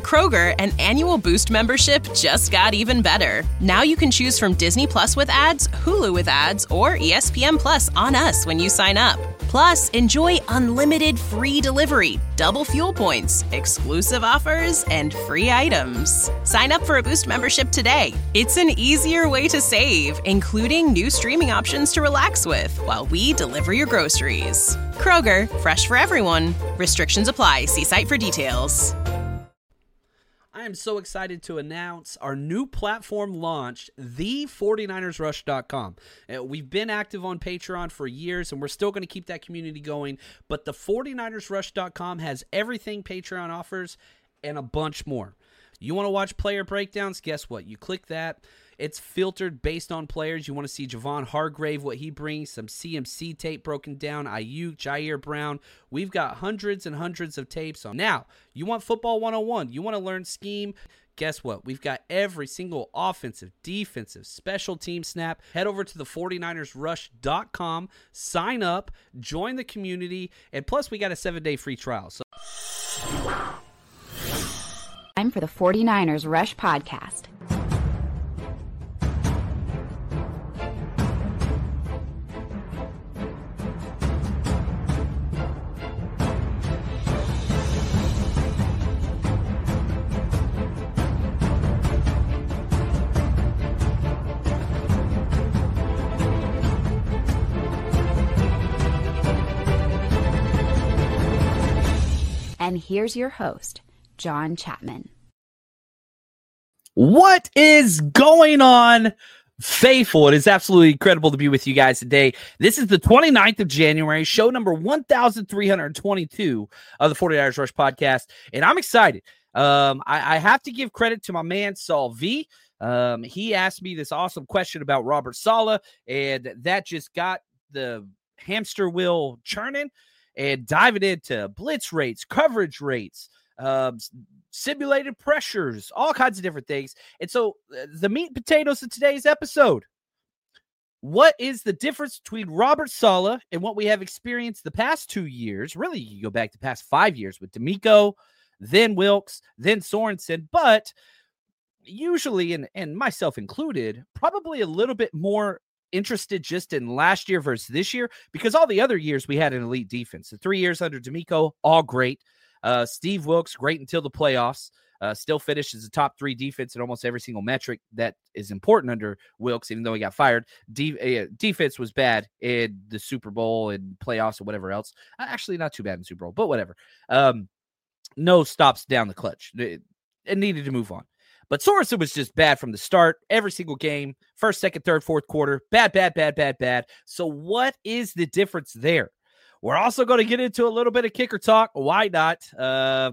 Kroger, an annual Boost membership just got even better. Now you can choose from Disney Plus with ads, Hulu with ads, or ESPN Plus on us when you sign up. Plus, enjoy unlimited free delivery, double fuel points, exclusive offers, and free items. Sign up for a Boost membership today. It's an easier way to save, including new streaming options to relax with while we deliver your groceries. Kroger, fresh for everyone. Restrictions apply. See site for details. I am so excited to announce our new platform launch, the49ersrush.com. We've been active on Patreon for years, and we're still going to keep that community going, but the 49ersrush.com has everything Patreon offers and a bunch more. You want to watch player breakdowns? Guess what? You click that. It's filtered based on players. You want to see Javon Hargrave, what he brings, some CMC tape broken down, Ayuk, Jair Brown. We've got hundreds and hundreds of tapes on. Now, you want football 101. You want to learn scheme. Guess what? We've got every single offensive, defensive, special team snap. Head over to the 49ersrush.com, sign up, join the community, and plus we got a 7-day free trial. So, time for the 49ers Rush podcast. And here's your host, John Chapman. What is going on, faithful? It is absolutely incredible to be with you guys today. This is the 29th of January, show number 1322 of the 49ers Rush podcast, and I'm excited. I have to give credit to my man, Saul V. He asked me this awesome question about Robert Saleh, and that just got the hamster wheel churning. And diving into blitz rates, coverage rates, simulated pressures, all kinds of different things. And so the meat and potatoes of today's episode. What is the difference between Robert Saleh and what we have experienced the past 2 years? Really, you go back the past 5 years with DeMeco, then Wilkes, then Sorensen. But usually, and myself included, probably a little bit more interested just in last year versus this year, because all the other years we had an elite defense. The 3 years under DeMeco, all great. Steve Wilkes, great until the playoffs. Still finished as a top 3 defense in almost every single metric that is important under Wilkes, even though he got fired. Defense was bad in the Super Bowl and playoffs or whatever else. Actually, not too bad in the Super Bowl, but whatever. No stops down the clutch. It needed to move on. But Sorensen was just bad from the start. Every single game, first, second, third, fourth quarter, bad. So what is the difference there? We're also going to get into a little bit of kicker talk. Why not? I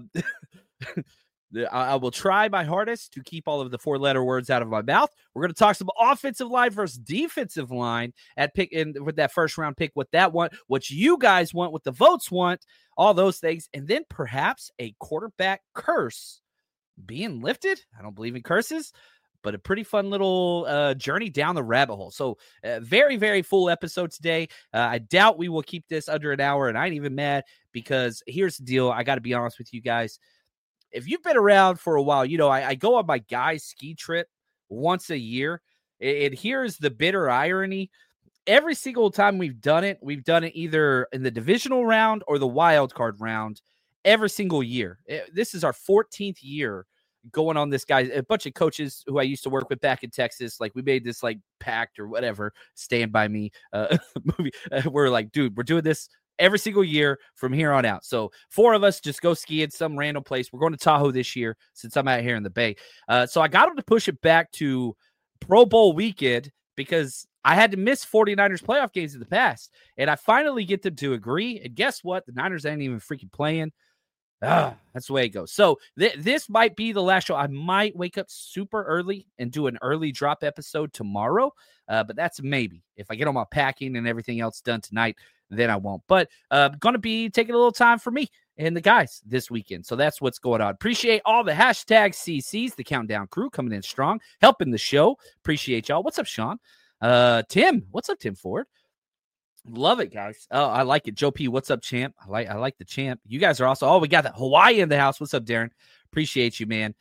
will try my hardest to keep all of the 4-letter words out of my mouth. We're going to talk some offensive line versus defensive line at pick in with that first round pick, what you guys want, what the votes want, all those things, and then perhaps a quarterback curse being lifted. I don't believe in curses, but a pretty fun little journey down the rabbit hole. So very, very full episode today. I doubt we will keep this under an hour, and I ain't even mad, because here's the deal. I got to be honest with you guys. If you've been around for a while, you know, I go on my guys ski trip once a year, and here's the bitter irony. Every single time we've done it either in the divisional round or the wild card round. Every single year. This is our 14th year going on this guy. A bunch of coaches who I used to work with back in Texas, like we made this like pact or whatever, Stand By Me movie. We're like, dude, we're doing this every single year from here on out. So 4 of us just go ski in some random place. We're going to Tahoe this year since I'm out here in the Bay. So I got them to push it back to Pro Bowl weekend because I had to miss 49ers playoff games in the past. And I finally get them to agree. And guess what? The Niners ain't even freaking playing. That's the way it goes. So this might be the last show. I might wake up super early and do an early drop episode tomorrow, but that's maybe. If I get all my packing and everything else done tonight, then I won't. But going to be taking a little time for me and the guys this weekend. So that's what's going on. Appreciate all the hashtag CCs, the Countdown crew coming in strong, helping the show. Appreciate y'all. What's up, Sean? Tim. What's up, Tim Ford? Love it, guys. Oh, I like it. Joe P, what's up, champ? I like the champ. You guys are also. Oh, we got the Hawaii in the house. What's up, Darren? Appreciate you, man.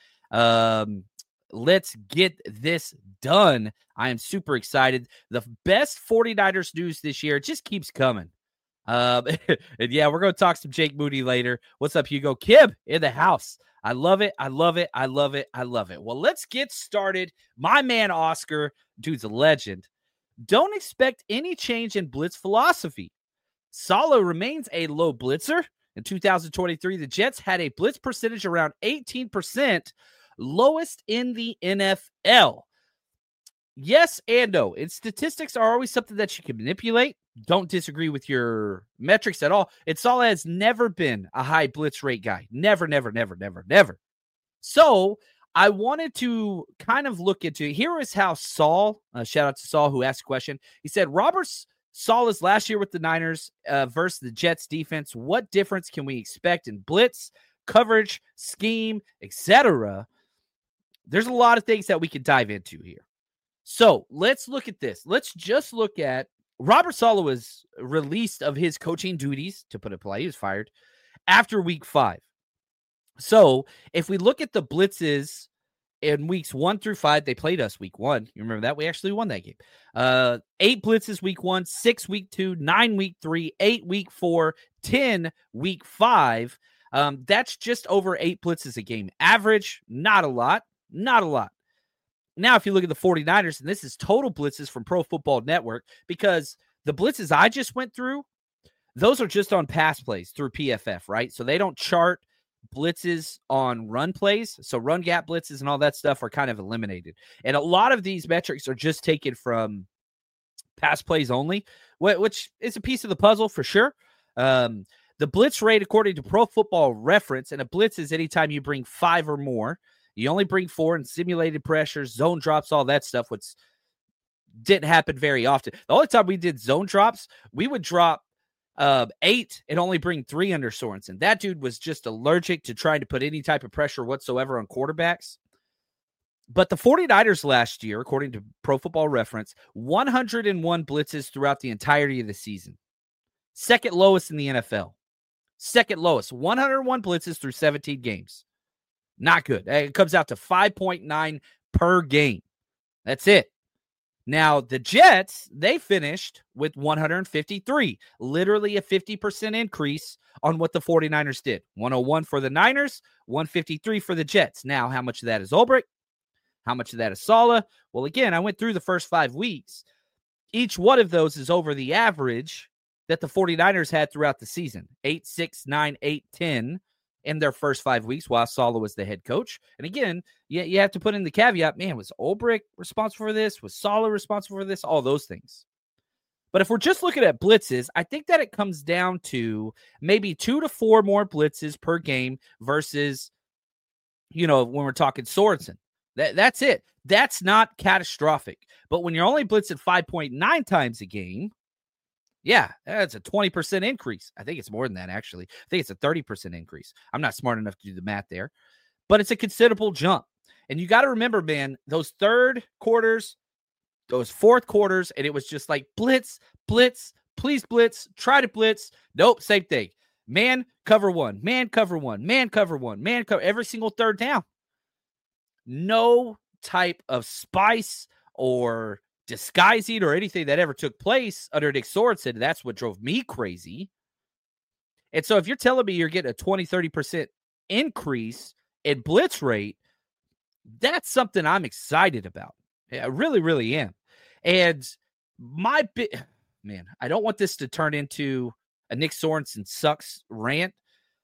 Let's get this done. I am super excited. The best 49ers news this year just keeps coming. And yeah, we're going to talk some Jake Moody later. What's up, Hugo? Kib in the house. I love it. I love it. I love it. I love it. Well, let's get started. My man, Oscar, dude's a legend. Don't expect any change in blitz philosophy. Saleh remains a low blitzer. In 2023, the Jets had a blitz percentage around 18%, lowest in the NFL. Yes and no. And statistics are always something that you can manipulate. Don't disagree with your metrics at all. And Saleh has never been a high blitz rate guy. Never, never, never, never, never. So I wanted to kind of look into, here is how Saul, shout out to Saul who asked a question. He said, Robert Saleh's last year with the Niners versus the Jets defense. What difference can we expect in blitz, coverage, scheme, etc.? There's a lot of things that we could dive into here. So let's look at this. Let's just look at Robert Saleh was released of his coaching duties, to put it polite. He was fired after week 5. So if we look at the blitzes in weeks 1 through 5, they played us week 1. You remember that? We actually won that game. 8 blitzes week 1, 6 week 2, 9 week 3, 8 week 4, 10 week 5. That's just over 8 blitzes a game. Average, not a lot. Not a lot. Now, if you look at the 49ers, and this is total blitzes from Pro Football Network, because the blitzes I just went through, those are just on pass plays through PFF, right? So they don't chart blitzes on run plays. So run gap blitzes and all that stuff are kind of eliminated. And a lot of these metrics are just taken from pass plays only, which is a piece of the puzzle for sure. The blitz rate, according to Pro Football Reference, and a blitz is anytime you bring 5 or more. You only bring 4 in simulated pressures, zone drops, all that stuff, which didn't happen very often. The only time we did zone drops, we would drop 8 and only bring 3 under Sorensen. That dude was just allergic to trying to put any type of pressure whatsoever on quarterbacks. But the 49ers last year, according to Pro Football Reference, 101 blitzes throughout the entirety of the season. Second lowest in the NFL. Second lowest. 101 blitzes through 17 games. Not good. It comes out to 5.9 per game. That's it. Now, the Jets, they finished with 153, literally a 50% increase on what the 49ers did. 101 for the Niners, 153 for the Jets. Now, how much of that is Ulbrich? How much of that is Saleh? Well, again, I went through the first 5 weeks. Each one of those is over the average that the 49ers had throughout the season. 8, 6, 9, 8, 10. In their first 5 weeks while Saleh was the head coach. And again, you have to put in the caveat, man, was Ulbrich responsible for this? Was Saleh responsible for this? All those things. But if we're just looking at blitzes, I think that it comes down to maybe 2 to 4 more blitzes per game versus, when we're talking Sorensen. That's it. That's not catastrophic. But when you're only blitzing 5.9 times a game, yeah, that's a 20% increase. I think it's more than that, actually. I think it's a 30% increase. I'm not smart enough to do the math there, but it's a considerable jump. And you got to remember, man, those third quarters, those fourth quarters, and it was just like blitz, blitz, please blitz, try to blitz. Nope, same thing. Man, cover 1, man, cover 1, man, cover 1, man, cover every single third down. No type of spice or disguising or anything that ever took place under Nick Sorensen. That's what drove me crazy. And so if you're telling me you're getting a 20, 30% increase in blitz rate, that's something I'm excited about. I really, really am. And man, I don't want this to turn into a Nick Sorensen sucks rant.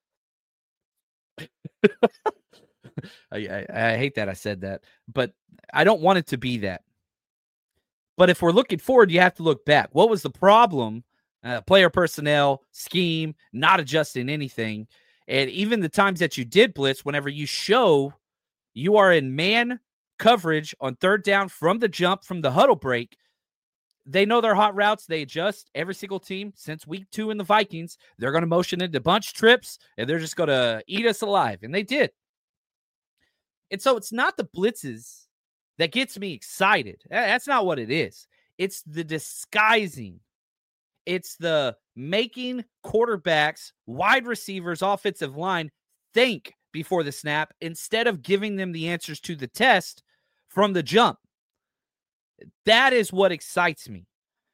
I hate that I said that, but I don't want it to be that. But if we're looking forward, you have to look back. What was the problem? Player personnel, scheme, not adjusting anything. And even the times that you did blitz, whenever you show you are in man coverage on third down from the jump, from the huddle break, they know their hot routes. They adjust. Every single team since week 2 in the Vikings, they're going to motion into bunch trips, and they're just going to eat us alive. And they did. And so it's not the blitzes that gets me excited. That's not what it is. It's the disguising. It's the making quarterbacks, wide receivers, offensive line think before the snap instead of giving them the answers to the test from the jump. That is what excites me.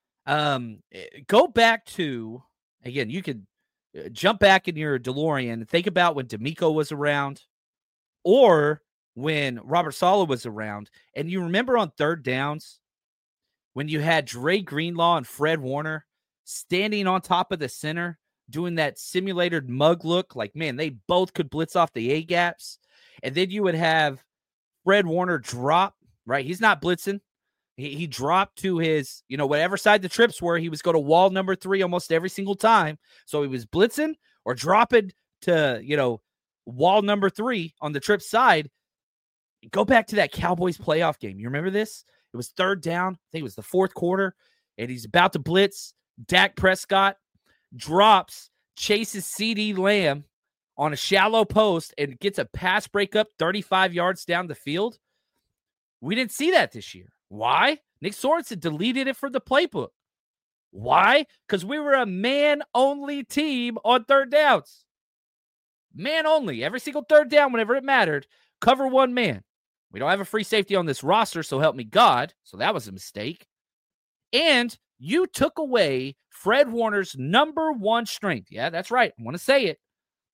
Go back to, again, you could jump back in your DeLorean and think about when DeMeco was around or when Robert Saleh was around. And you remember on third downs when you had Dre Greenlaw and Fred Warner standing on top of the center doing that simulated mug look, like, man, they both could blitz off the A-gaps. And then you would have Fred Warner drop, right? He's not blitzing. He dropped to his, whatever side the trips were, he was going to wall number 3 almost every single time. So he was blitzing or dropping to, wall number 3 on the trip side. Go back to that Cowboys playoff game. You remember this? It was third down. I think it was the fourth quarter, and he's about to blitz. Dak Prescott drops, chases CeeDee Lamb on a shallow post, and gets a pass breakup 35 yards down the field. We didn't see that this year. Why? Nick Sorensen deleted it from the playbook. Why? Because we were a man-only team on third downs. Man only. Every single third down, whenever it mattered, cover one man. We don't have a free safety on this roster, so help me God. So that was a mistake. And you took away Fred Warner's number one strength. Yeah, that's right. I want to say it.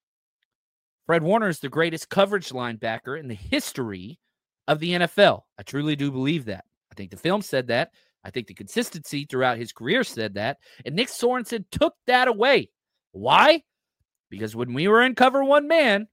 Fred Warner is the greatest coverage linebacker in the history of the NFL. I truly do believe that. I think the film said that. I think the consistency throughout his career said that. And Nick Sorensen took that away. Why? Because when we were in cover one man,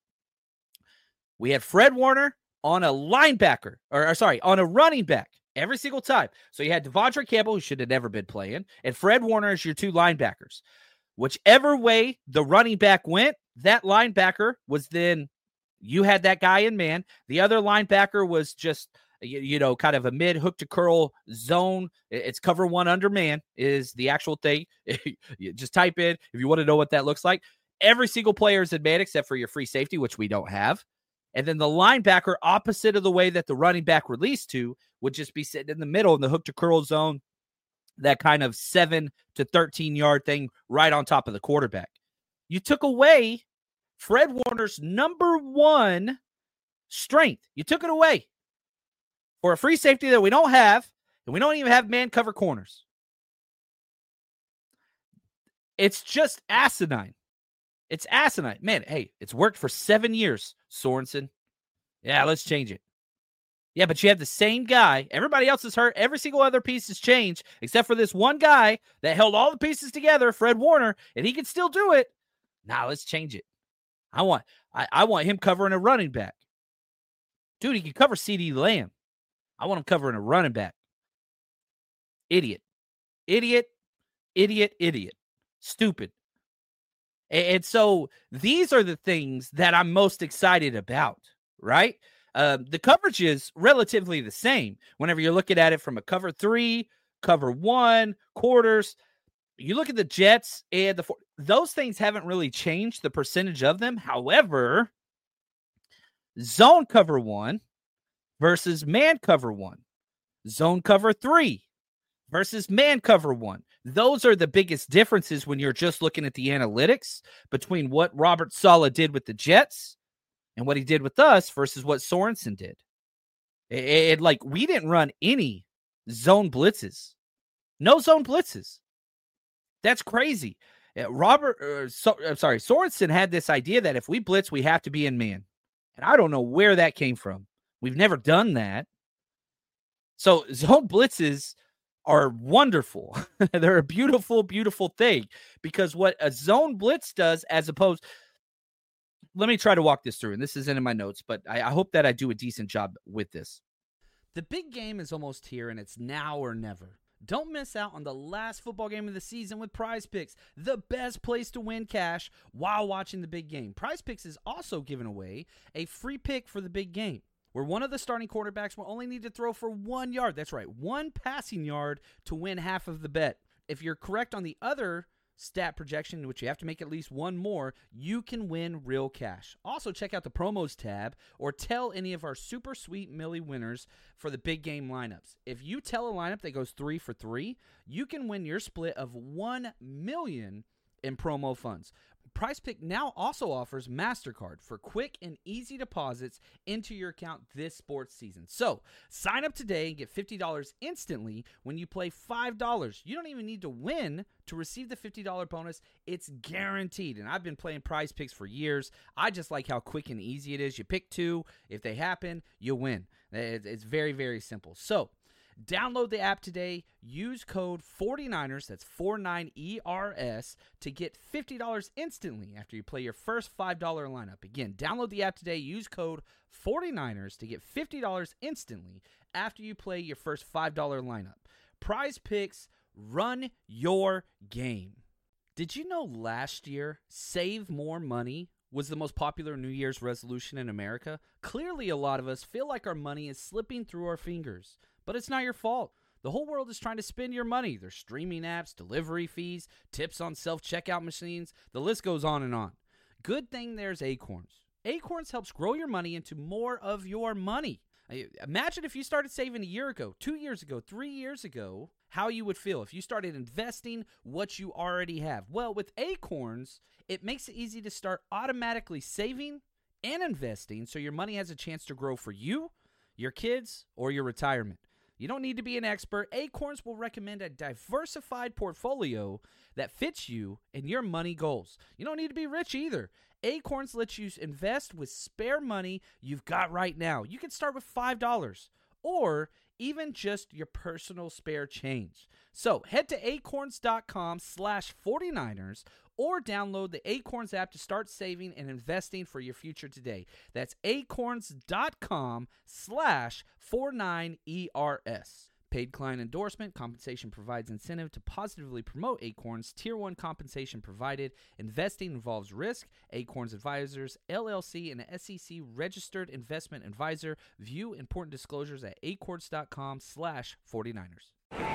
we had Fred Warner on a linebacker, on a running back every single time. So you had Devondre Campbell, who should have never been playing, and Fred Warner as your two linebackers. Whichever way the running back went, that linebacker was then, you had that guy in man. The other linebacker was just, kind of a mid hook to curl zone. It's cover one under man is the actual thing. You just type in if you want to know what that looks like. Every single player is in man except for your free safety, which we don't have. And then the linebacker, opposite of the way that the running back released to, would just be sitting in the middle in the hook to curl zone, that kind of 7 to 13 yard thing right on top of the quarterback. You took away Fred Warner's number one strength. You took it away for a free safety that we don't have, and we don't even have man cover corners. It's just asinine. It's asinine. Man, hey, it's worked for 7 years, Sorensen. Yeah, let's change it. Yeah, but you have the same guy. Everybody else is hurt. Every single other piece has changed, except for this one guy that held all the pieces together, Fred Warner, and he can still do it. Now let's change it. I want him covering a running back. Dude, he can cover CeeDee Lamb. I want him covering a running back. Idiot. Idiot. Idiot. Idiot. Stupid. And so these are the things that I'm most excited about, right? The coverage is relatively the same whenever you're looking at it from a cover 3, cover 1, quarters. You look at the Jets and those things haven't really changed the percentage of them. However, zone cover 1 versus man cover 1, zone cover 3 versus man cover 1. Those are the biggest differences when you're just looking at the analytics between what Robert Saleh did with the Jets and what he did with us versus what Sorensen did. We didn't run any zone blitzes. No zone blitzes. That's crazy. Sorensen had this idea that if we blitz, we have to be in man. And I don't know where that came from. We've never done that. So zone blitzes are wonderful. They're a beautiful, beautiful thing because what a zone blitz does as opposed, let me try to walk this through, and this isn't in my notes, but I hope that I do a decent job with this. The big game is almost here, and it's now or never. Don't miss out on the last football game of the season with Prize Picks, the best place to win cash while watching the big game. Prize Picks is also giving away a free pick for the big game, where one of the starting quarterbacks will only need to throw for 1 yard. That's right, 1 passing yard to win half of the bet. If you're correct on the other stat projection, in which you have to make at least one more, you can win real cash. Also, check out the promos tab or tell any of our super sweet Millie winners for the big game lineups. If you tell a lineup that goes 3 for 3, you can win your split of $1 million in promo funds. PrizePick now also offers MasterCard for quick and easy deposits into your account this sports season. So sign up today and get $50 instantly when you play $5. You don't even need to win to receive the $50 bonus. It's guaranteed. And I've been playing PrizePicks for years. I just like how quick and easy it is. You pick two. If they happen, you win. It's very, very simple. So download the app today. Use code 49ers, that's 49ERS, to get $50 instantly after you play your first $5 lineup. Again, download the app today. Use code 49ers to get $50 instantly after you play your first $5 lineup. PrizePicks, run your game. Did you know last year, save more money was the most popular New Year's resolution in America? Clearly, a lot of us feel like our money is slipping through our fingers. But it's not your fault. The whole world is trying to spend your money. There's streaming apps, delivery fees, tips on self-checkout machines. The list goes on and on. Good thing there's Acorns. Acorns helps grow your money into more of your money. Imagine if you started saving a year ago, 2 years ago, 3 years ago, how you would feel if you started investing what you already have. Well, with Acorns, it makes it easy to start automatically saving and investing so your money has a chance to grow for you, your kids, or your retirement. You don't need to be an expert. Acorns will recommend a diversified portfolio that fits you and your money goals. You don't need to be rich either. Acorns lets you invest with spare money you've got right now. You can start with $5 or even just your personal spare change. So head to acorns.com/49ers or download the Acorns app to start saving and investing for your future today. That's acorns.com/49ERS. Paid client endorsement. Compensation provides incentive to positively promote Acorns. Tier 1 compensation provided. Investing involves risk. Acorns Advisors, LLC, and an SEC registered investment advisor. View important disclosures at acorns.com/49ers.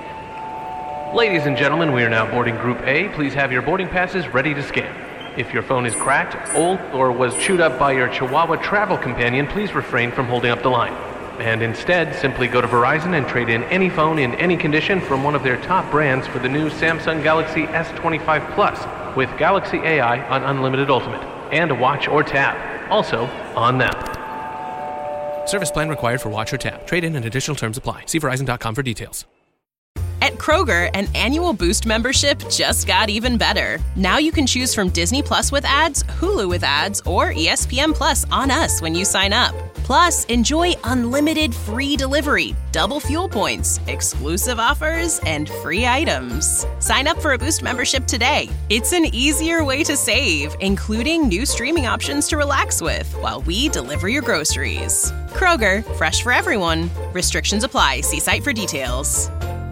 Ladies and gentlemen, we are now boarding Group A. Please have your boarding passes ready to scan. If your phone is cracked, old, or was chewed up by your Chihuahua travel companion, please refrain from holding up the line. And instead, simply go to Verizon and trade in any phone in any condition from one of their top brands for the new Samsung Galaxy S25 Plus with Galaxy AI on Unlimited Ultimate and Watch or Tap, also on them. Service plan required for Watch or Tap. Trade-in and additional terms apply. See Verizon.com for details. At Kroger, an annual Boost membership just got even better. Now you can choose from Disney Plus with ads, Hulu with ads, or ESPN Plus on us when you sign up. Plus, enjoy unlimited free delivery, double fuel points, exclusive offers, and free items. Sign up for a Boost membership today. It's an easier way to save, including new streaming options to relax with while we deliver your groceries. Kroger, fresh for everyone. Restrictions apply. See site for details.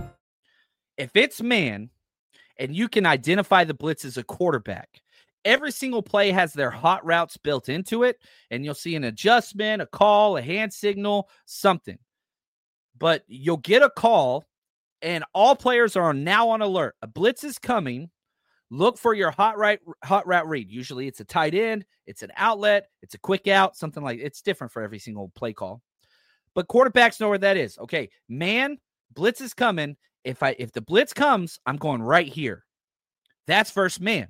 If it's man and you can identify the blitz as a quarterback, every single play has their hot routes built into it, and you'll see an adjustment, a call, a hand signal, something. But you'll get a call, and all players are now on alert. A blitz is coming. Look for your hot route read. Usually it's a tight end, it's an outlet, it's a quick out, something like it's different for every single play call. But quarterbacks know where that is. Okay, man, blitz is coming. If the blitz comes, I'm going right here. That's first man.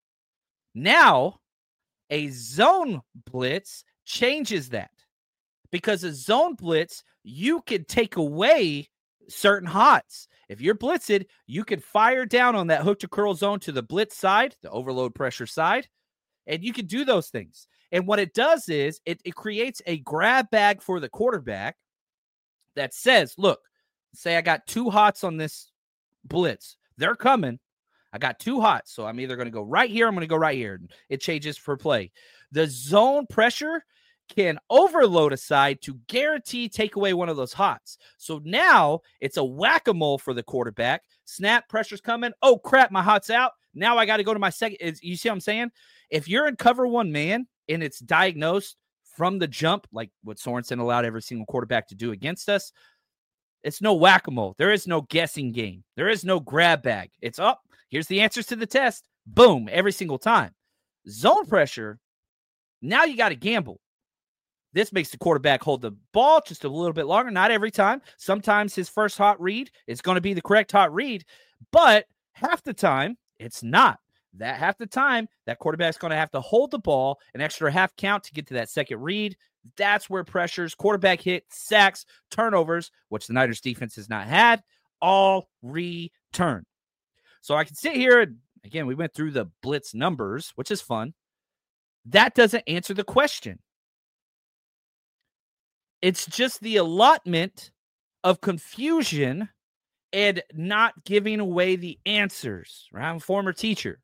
Now, a zone blitz changes that. Because a zone blitz, you can take away certain hots. If you're blitzed, you can fire down on that hook to curl zone to the blitz side, the overload pressure side, and you can do those things. And what it does is it creates a grab bag for the quarterback that says, look, say I got two hots on this blitz. They're coming. I got two hots, so I'm either going to go right here, I'm going to go right here. It changes for play. The zone pressure can overload a side to guarantee take away one of those hots. So now it's a whack-a-mole for the quarterback. Snap, pressure's coming. Oh, crap, my hot's out. Now I got to go to my second. You see what I'm saying? If you're in cover one man and it's diagnosed from the jump, like what Sorensen allowed every single quarterback to do against us, it's no whack-a-mole. There is no guessing game. There is no grab bag. It's up. Here's the answers to the test. Boom, every single time. Zone pressure, now you got to gamble. This makes the quarterback hold the ball just a little bit longer. Not every time. Sometimes his first hot read is going to be the correct hot read, but half the time it's not. that half the time, that quarterback's going to have to hold the ball an extra half count to get to that second read. That's where pressures, quarterback hit, sacks, turnovers, which the Niners defense has not had, all return. So I can sit here and, again, we went through the blitz numbers, which is fun. That doesn't answer the question. It's just the allotment of confusion and not giving away the answers. Right? I'm a former teacher.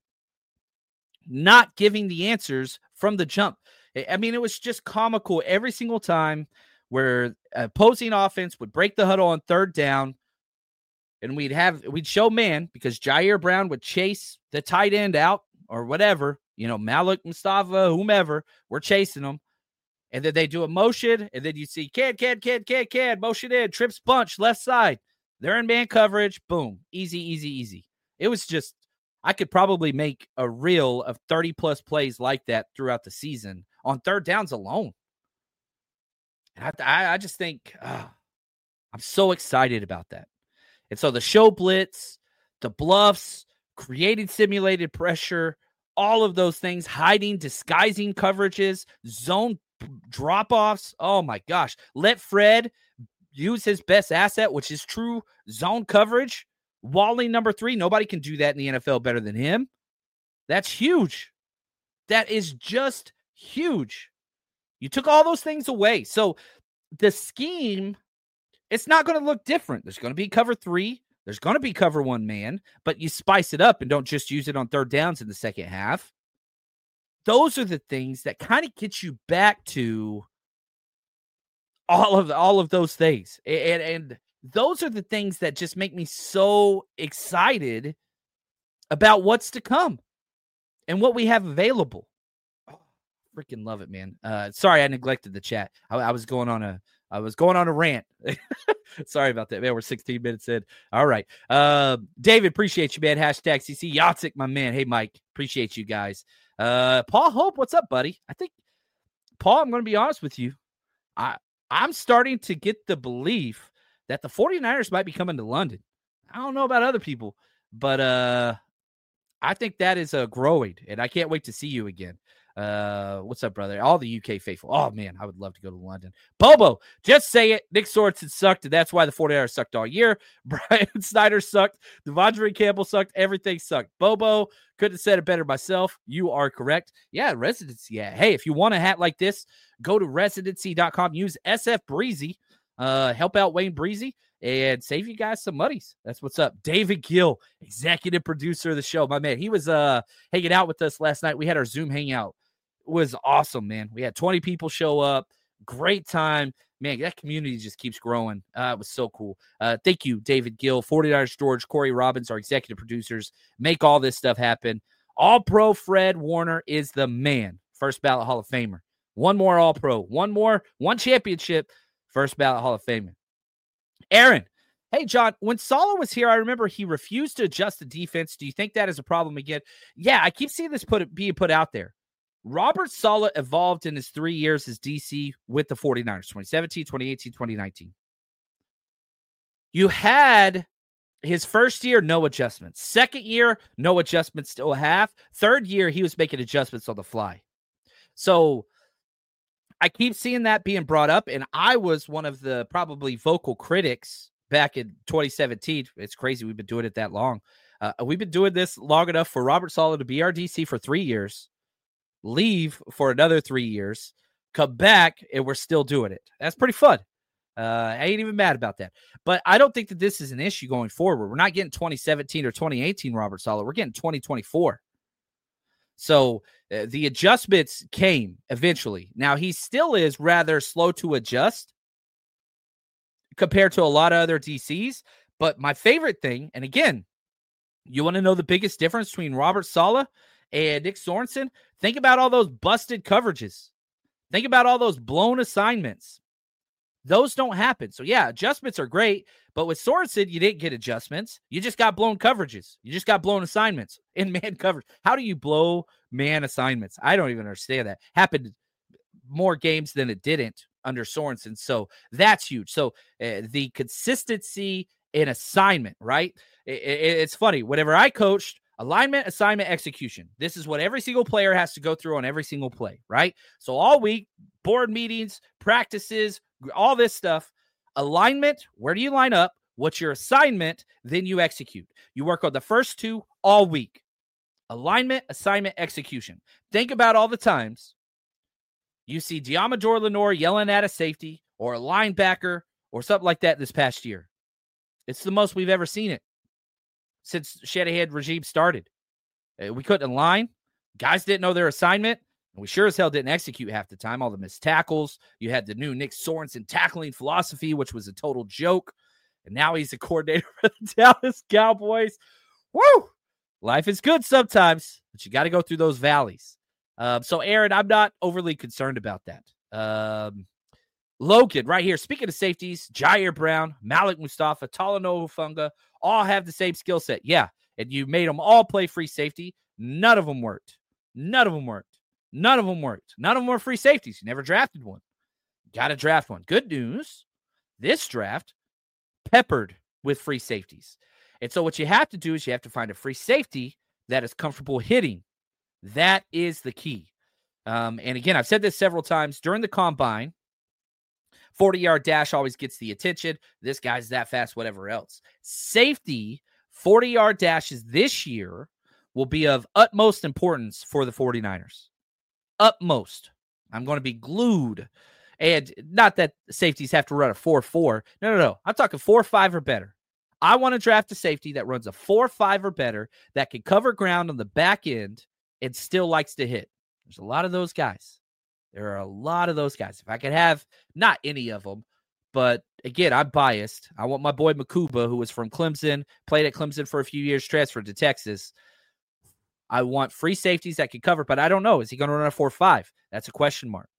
Not giving the answers from the jump. I mean, it was just comical every single time where opposing offense would break the huddle on third down, and we'd show man because Jair Brown would chase the tight end out or whatever, Malik Mustafa, whomever, we're chasing them. And then they do a motion, and then you see kid, motion in, trips bunch, left side. They're in man coverage. Boom. Easy. It was just, I could probably make a reel of 30-plus plays like that throughout the season on third downs alone. And I just think, I'm so excited about that. And so the show blitz, the bluffs, creating simulated pressure, all of those things, hiding, disguising coverages, zone drop-offs. Oh, my gosh. Let Fred use his best asset, which is true zone coverage. Walling number 3. Nobody can do that in the NFL better than him. That's huge. That is just huge. You took all those things away. So the scheme, it's not going to look different. There's going to be cover 3. There's going to be cover 1 man, but you spice it up and don't just use it on third downs in the second half. Those are the things that kind of get you back to all of those things. And those are the things that just make me so excited about what's to come and what we have available. Oh, freaking love it, man. Sorry, I neglected the chat. I was going on a rant. Sorry about that, man. We're 16 minutes in. All right. David, appreciate you, man. Hashtag CC Yatsik, my man. Hey, Mike, appreciate you guys. Paul Hope, what's up, buddy? I think, Paul, I'm going to be honest with you. I'm starting to get the belief that the 49ers might be coming to London. I don't know about other people, but I think that is growing, and I can't wait to see you again. What's up, brother? All the UK faithful. Oh, man, I would love to go to London. Bobo, just say it. Nick Sorensen sucked, and that's why the 49ers sucked all year. Brian Snyder sucked. Devondre Campbell sucked. Everything sucked. Bobo, couldn't have said it better myself. You are correct. Yeah, residency. Yeah. Hey, if you want a hat like this, go to residency.com. Use SF Breezy. Help out Wayne Breezy and save you guys some monies. That's what's up. David Gill, executive producer of the show. My man, he was hanging out with us last night. We had our Zoom hangout. It was awesome, man. We had 20 people show up. Great time. Man, that community just keeps growing. It was so cool. Thank you, David Gill, 49ers George, Corey Robbins, our executive producers. Make all this stuff happen. All-Pro Fred Warner is the man. First ballot Hall of Famer. One more All-Pro. One championship. First ballot Hall of Famer. Aaron, hey, John, when Saleh was here, I remember he refused to adjust the defense. Do you think that is a problem again? Yeah, I keep seeing this being put out there. Robert Saleh evolved in his 3 years as DC with the 49ers, 2017, 2018, 2019. You had his first year, no adjustments. Second year, no adjustments to a half. Third year, he was making adjustments on the fly. So I keep seeing that being brought up, and I was one of the probably vocal critics back in 2017. It's crazy we've been doing it that long. We've been doing this long enough for Robert Saleh to be our DC for 3 years, leave for another 3 years, come back, and we're still doing it. That's pretty fun. I ain't even mad about that. But I don't think that this is an issue going forward. We're not getting 2017 or 2018 Robert Saleh. We're getting 2024. So the adjustments came eventually. Now, he still is rather slow to adjust compared to a lot of other DCs. But my favorite thing, and again, you want to know the biggest difference between Robert Saleh and Nick Sorensen? Think about all those busted coverages. Think about all those blown assignments. Those don't happen. So, yeah, adjustments are great. But with Sorensen, you didn't get adjustments. You just got blown coverages. You just got blown assignments in man coverage. How do you blow man assignments? I don't even understand that. Happened more games than it didn't under Sorensen. So that's huge. So the consistency in assignment, right? It's funny. Whenever I coached, Alignment, assignment, execution. This is what every single player has to go through on every single play, right? So all week, board meetings, practices, all this stuff. Alignment, where do you line up? What's your assignment? Then you execute. You work on the first two all week. Alignment, assignment, execution. Think about all the times you see Diamador Lenore yelling at a safety or a linebacker or something like that this past year. It's the most we've ever seen it since Shanahan regime started. We couldn't align. Guys didn't know their assignment. And we sure as hell didn't execute half the time. All the missed tackles. You had the new Nick Sorensen tackling philosophy, which was a total joke. And now he's the coordinator for the Dallas Cowboys. Woo! Life is good sometimes, but you got to go through those valleys. So, Aaron, I'm not overly concerned about that. Logan, right here. Speaking of safeties, Jair Brown, Malik Mustafa, Talanoa Hufanga, all have the same skill set. Yeah, and you made them all play free safety. None of them worked. None of them worked. None of them worked. None of them were free safeties. You never drafted one. Got to draft one. Good news, this draft peppered with free safeties. And so what you have to do is you have to find a free safety that is comfortable hitting. That is the key. And again, I've said this several times during the combine. 40-yard dash always gets the attention. This guy's that fast, whatever else. Safety, 40-yard dashes this year will be of utmost importance for the 49ers. Utmost. I'm going to be glued. And not that safeties have to run a 4.4. No. I'm talking 4.5 or better. I want to draft a safety that runs a 4.5 or better that can cover ground on the back end and still likes to hit. There's a lot of those guys. There are a lot of those guys. If I could have not any of them, but again, I'm biased. I want my boy Makuba, who was from Clemson, played at Clemson for a few years, transferred to Texas. I want free safeties that can cover, but I don't know. Is he going to run a 4.5? That's a question mark.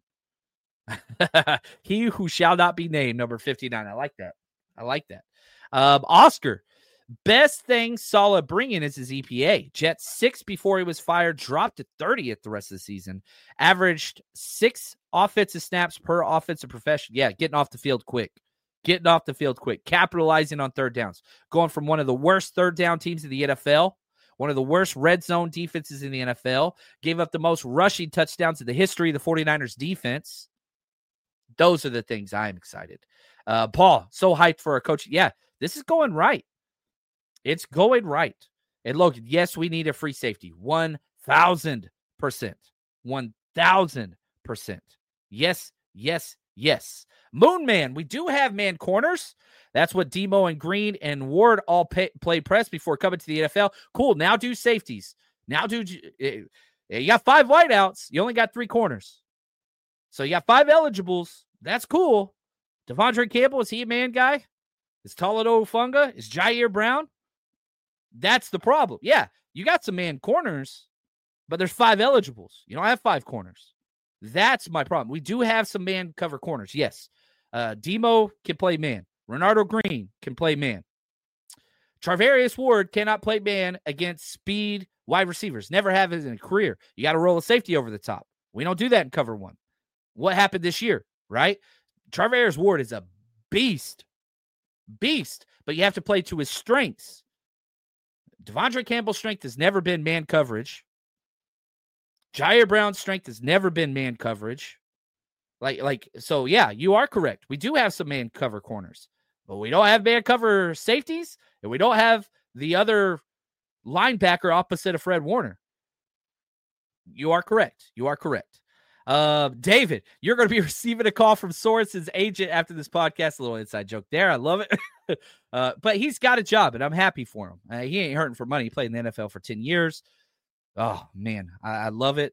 He who shall not be named, number 59. I like that. Oscar, best thing Saleh bringing is his EPA. Jets 6 before he was fired, dropped to 30th the rest of the season, averaged 6 offensive snaps per offensive professional. Yeah, getting off the field quick, capitalizing on third downs, going from one of the worst third down teams in the NFL, one of the worst red zone defenses in the NFL, gave up the most rushing touchdowns in the history of the 49ers defense. Those are the things I'm excited. Paul, so hyped for a coach. Yeah, this is going right. It's going right. And look, yes, we need a free safety. 1,000%. 1,000%. Yes. Moonman, we do have man corners. That's what Demo and Green and Ward all play press before coming to the NFL. Cool. Now do safeties. You got 5 wideouts. You only got 3 corners. So you got 5 eligibles. That's cool. Devondre Campbell, is he a man guy? Is Talanoa Hufanga? Is Jair Brown? That's the problem. Yeah, you got some man corners, but there's 5 eligibles. You don't have 5 corners. That's my problem. We do have some man cover corners, yes. Demo can play man. Renardo Green can play man. Charvarius Ward cannot play man against speed wide receivers. Never have it in a career. You got to roll a safety over the top. We don't do that in cover 1. What happened this year, right? Charvarius Ward is a beast, but you have to play to his strengths. Devondre Campbell's strength has never been man coverage. Jair Brown's strength has never been man coverage. So yeah, you are correct. We do have some man cover corners, but we don't have man cover safeties, and we don't have the other linebacker opposite of Fred Warner. You are correct. David, you're going to be receiving a call from Sorensen's agent after this podcast. A little inside joke there. I love it. But he's got a job, and I'm happy for him. He ain't hurting for money. He played in the NFL for 10 years. Oh, man. I love it.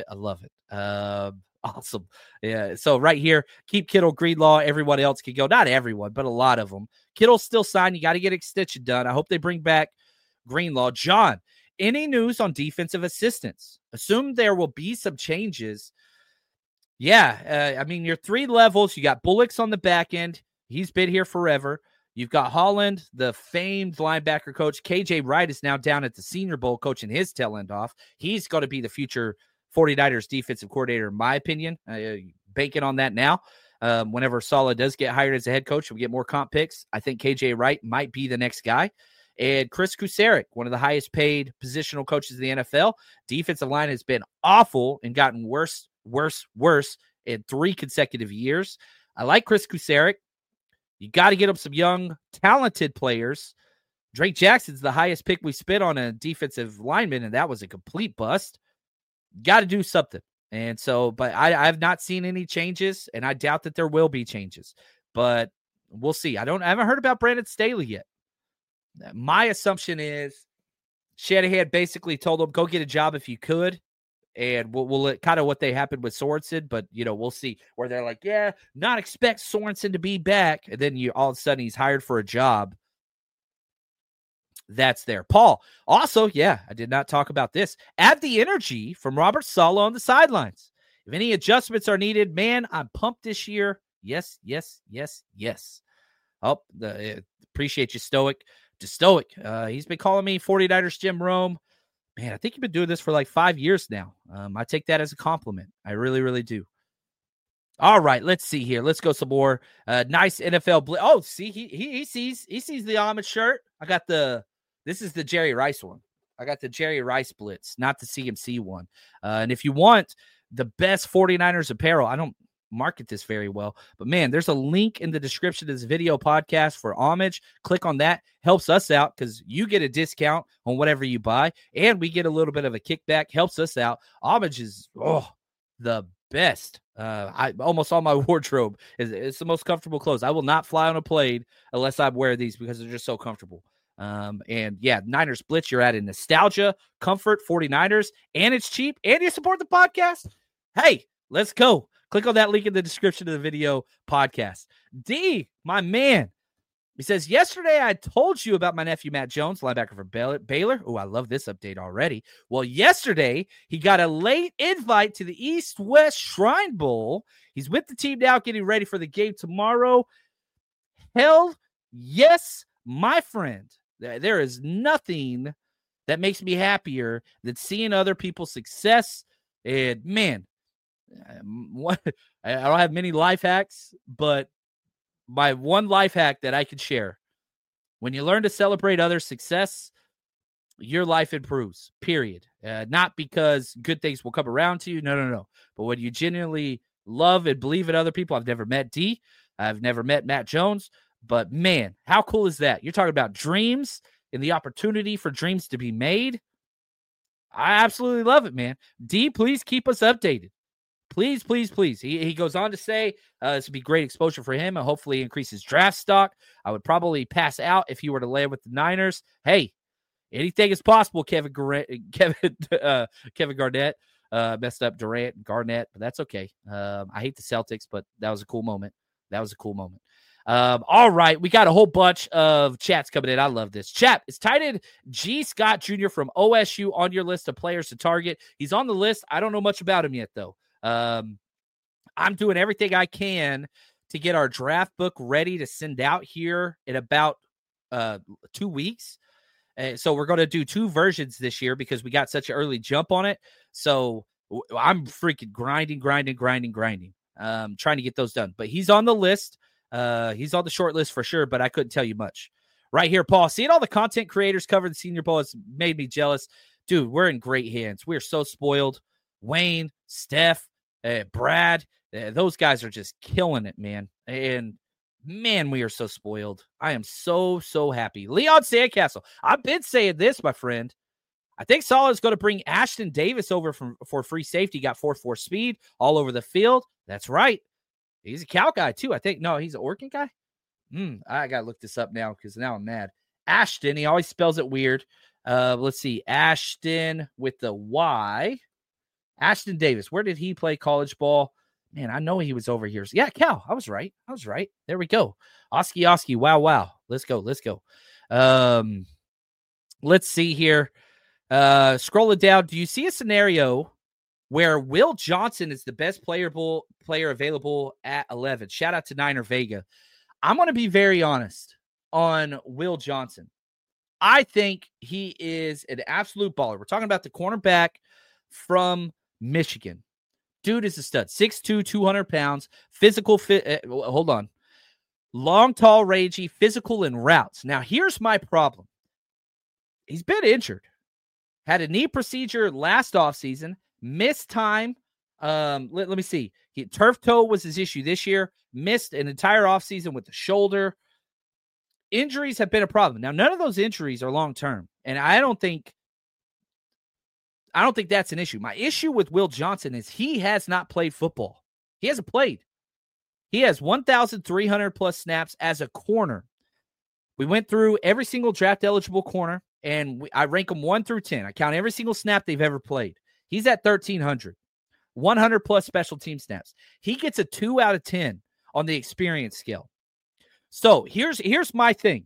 Awesome. Yeah. So right here, keep Kittle, Greenlaw. Everyone else can go. Not everyone, but a lot of them. Kittle's still signed. You got to get extension done. I hope they bring back Greenlaw. John, any news on defensive assistants? Assume there will be some changes. Yeah, your 3 levels. You got Bullocks on the back end. He's been here forever. You've got Holland, the famed linebacker coach. KJ Wright is now down at the Senior Bowl coaching his tail end off. He's going to be the future 49ers defensive coordinator, in my opinion. Banking on that now. Whenever Saleh does get hired as a head coach, we get more comp picks. I think KJ Wright might be the next guy. And Chris Kusarek, one of the highest paid positional coaches in the NFL. Defensive line has been awful and gotten worse in 3 consecutive years. I like Chris Kusarek. You got to get him some young, talented players. Drake Jackson's the highest pick we spent on a defensive lineman, and that was a complete bust. Got to do something. And so, but I have not seen any changes, and I doubt that there will be changes. But we'll see. I haven't heard about Brandon Staley yet. My assumption is Shanahan basically told him, go get a job if you could. And we'll kind of what they happened with Sorensen, but we'll see where they're like, yeah, not expect Sorensen to be back. And then all of a sudden he's hired for a job. That's there. Paul, also, yeah, I did not talk about this. Add the energy from Robert Saleh on the sidelines. If any adjustments are needed, man, I'm pumped this year. Yes. Oh, appreciate you, Stoic. He's been calling me 49ers Jim Rome. Man, I think you've been doing this for like 5 years now. I take that as a compliment. I really, really do. All right, let's see here. Let's go some more. Nice NFL blitz. Oh, see, he sees the Ahmed shirt. This is the Jerry Rice one. I got the Jerry Rice blitz, not the CMC one. And if you want the best 49ers apparel, I don't market this very well, but man, there's a link in the description of this video podcast for Homage. Click on that. Helps us out because you get a discount on whatever you buy, and we get a little bit of a kickback. Helps us out. Homage is the best. Almost all my wardrobe is the most comfortable clothes. I will not fly on a plane unless I wear these because they're just so comfortable. And yeah, Niners Blitz, you're adding nostalgia, comfort, 49ers, and it's cheap, and you support the podcast. Hey, let's go. Click on that link in the description of the video podcast. D, my man, he says, yesterday I told you about my nephew, Matt Jones, linebacker for Baylor. Oh, I love this update already. Well, yesterday he got a late invite to the East-West Shrine Bowl. He's with the team now, getting ready for the game tomorrow. Hell yes, my friend. There is nothing that makes me happier than seeing other people's success. And man, I don't have many life hacks, but my one life hack that I can share: when you learn to celebrate others' success, your life improves, period. Not because good things will come around to you. No. But when you genuinely love and believe in other people, I've never met D. I've never met Matt Jones. But man, how cool is that? You're talking about dreams and the opportunity for dreams to be made. I absolutely love it, man. D, please keep us updated. Please. He goes on to say this would be great exposure for him and hopefully increase his draft stock. I would probably pass out if he were to land with the Niners. Hey, anything is possible, Kevin Garnett. Messed up Durant and Garnett, but that's okay. I hate the Celtics, but that was a cool moment. All right, we got a whole bunch of chats coming in. I love this. Chat, is tight end G. Scott Jr. from OSU on your list of players to target? He's on the list. I don't know much about him yet, though. I'm doing everything I can to get our draft book ready to send out here in about 2 weeks. So we're going to do 2 versions this year because we got such an early jump on it. So I'm freaking grinding, trying to get those done. But he's on the list. He's on the short list for sure, but I couldn't tell you much. Right here, Paul, seeing all the content creators cover the Senior Bowl has made me jealous. Dude, we're in great hands. We're so spoiled. Wayne, Steph, Brad, those guys are just killing it, man. And man, we are so spoiled. I am so happy. Leon Sandcastle, I've been saying this, my friend. I think Saleh is going to bring Ashton Davis over for free safety. Got 4.4 speed all over the field. That's right. He's a Cal guy, too. I think. No, he's an Oregon guy. I got to look this up now because now I'm mad. Ashton, he always spells it weird. Let's see. Ashton with the Y. Ashton Davis. Where did he play college ball? Man, I know he was over here. Yeah, Cal. I was right. There we go. Oski. Wow. Let's go. Let's see here. Scrolling down. Do you see a scenario where Will Johnson is the best player available at 11? Shout out to Niner Vega. I'm going to be very honest on Will Johnson. I think he is an absolute baller. We're talking about the cornerback from Michigan. Dude is a stud. 6'2", 200 pounds, physical fit. Hold on. Long, tall, rangy, physical in routes. Now, here's my problem. he's been injured. Had a knee procedure last offseason, missed time. Let me see. Turf toe was his issue this year, missed an entire offseason with the shoulder. Injuries have been a problem. Now, none of those injuries are long-term, and I don't think that's an issue. My issue with Will Johnson is he has not played football. He hasn't played. He has 1,300 plus snaps as a corner. We went through every single draft-eligible corner, and I rank them 1 through 10. I count every single snap they've ever played. He's at 1,300. 100 plus special team snaps. He gets a 2 out of 10 on the experience scale. So here's my thing.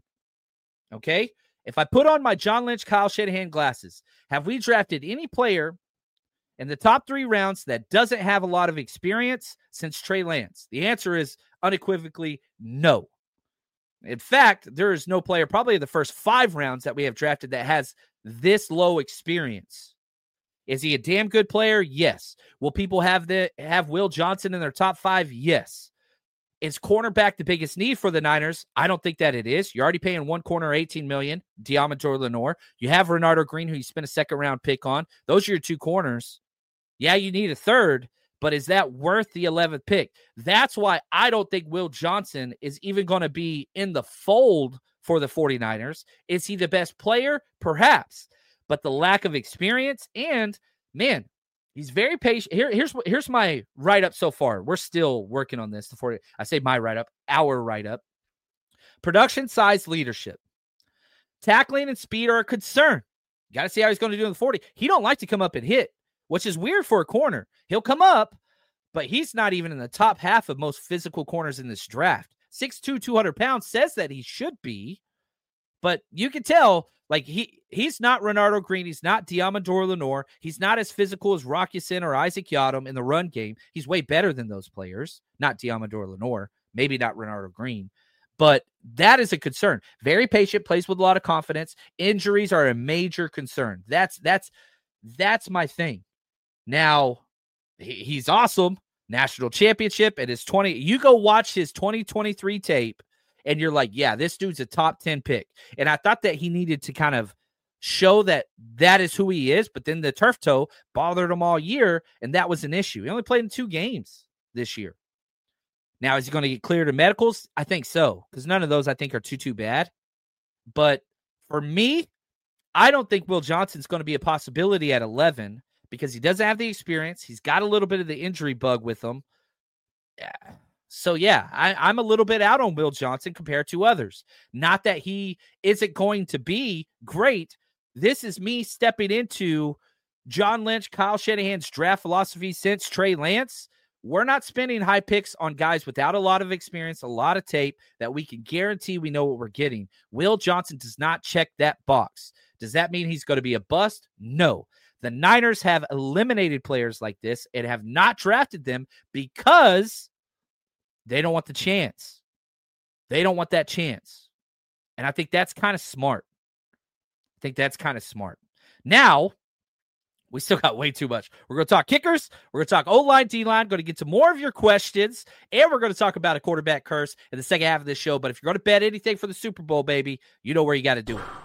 Okay? If I put on my John Lynch, Kyle Shanahan glasses, have we drafted any player in the top 3 rounds that doesn't have a lot of experience since Trey Lance? The answer is unequivocally no. In fact, there is no player probably in the first 5 rounds that we have drafted that has this low experience. Is he a damn good player? Yes. Will people have Will Johnson in their top 5? Yes. Is cornerback the biggest need for the Niners? I don't think that it is. You're already paying one corner $18 million, Diamador Lenore. You have Renardo Green, who you spent a second-round pick on. Those are your 2 corners. Yeah, you need a third, but is that worth the 11th pick? That's why I don't think Will Johnson is even going to be in the fold for the 49ers. Is he the best player? Perhaps. But the lack of experience and, man, he's very patient. Here's my write-up so far. We're still working on this. I say my write-up, our write-up. Production, size, leadership. Tackling and speed are a concern. You got to see how he's going to do in the 40. He don't like to come up and hit, which is weird for a corner. He'll come up, but he's not even in the top half of most physical corners in this draft. 6'2", 200 pounds says that he should be, but you can tell, like, he's not Renardo Green. He's not Diamador Lenore. He's not as physical as Rock Ya-Sin or Isaac Yiadom in the run game. He's way better than those players. Not Diamador Lenore. Maybe not Renardo Green. But that is a concern. Very patient, plays with a lot of confidence. Injuries are a major concern. That's my thing. Now, he's awesome. National championship at his 20. You go watch his 2023 tape, and you're like, yeah, this dude's a top 10 pick. And I thought that he needed to kind of show that is who he is, but then the turf toe bothered him all year, and that was an issue. He only played in 2 games this year. Now, is he going to get cleared of medicals? I think so, because none of those I think are too bad. But for me, I don't think Will Johnson's going to be a possibility at 11 because he doesn't have the experience. He's got a little bit of the injury bug with him. Yeah. So, yeah, I'm a little bit out on Will Johnson compared to others. Not that he isn't going to be great. This is me stepping into John Lynch, Kyle Shanahan's draft philosophy since Trey Lance. We're not spending high picks on guys without a lot of experience, a lot of tape that we can guarantee we know what we're getting. Will Johnson does not check that box. Does that mean he's going to be a bust? No. The Niners have eliminated players like this and have not drafted them because they don't want the chance. They don't want that chance. And I think that's kind of smart. Now, we still got way too much. We're going to talk kickers. We're going to talk O-line, D-line. Going to get to more of your questions. And we're going to talk about a quarterback curse in the second half of this show. But if you're going to bet anything for the Super Bowl, baby, you know where you got to do it.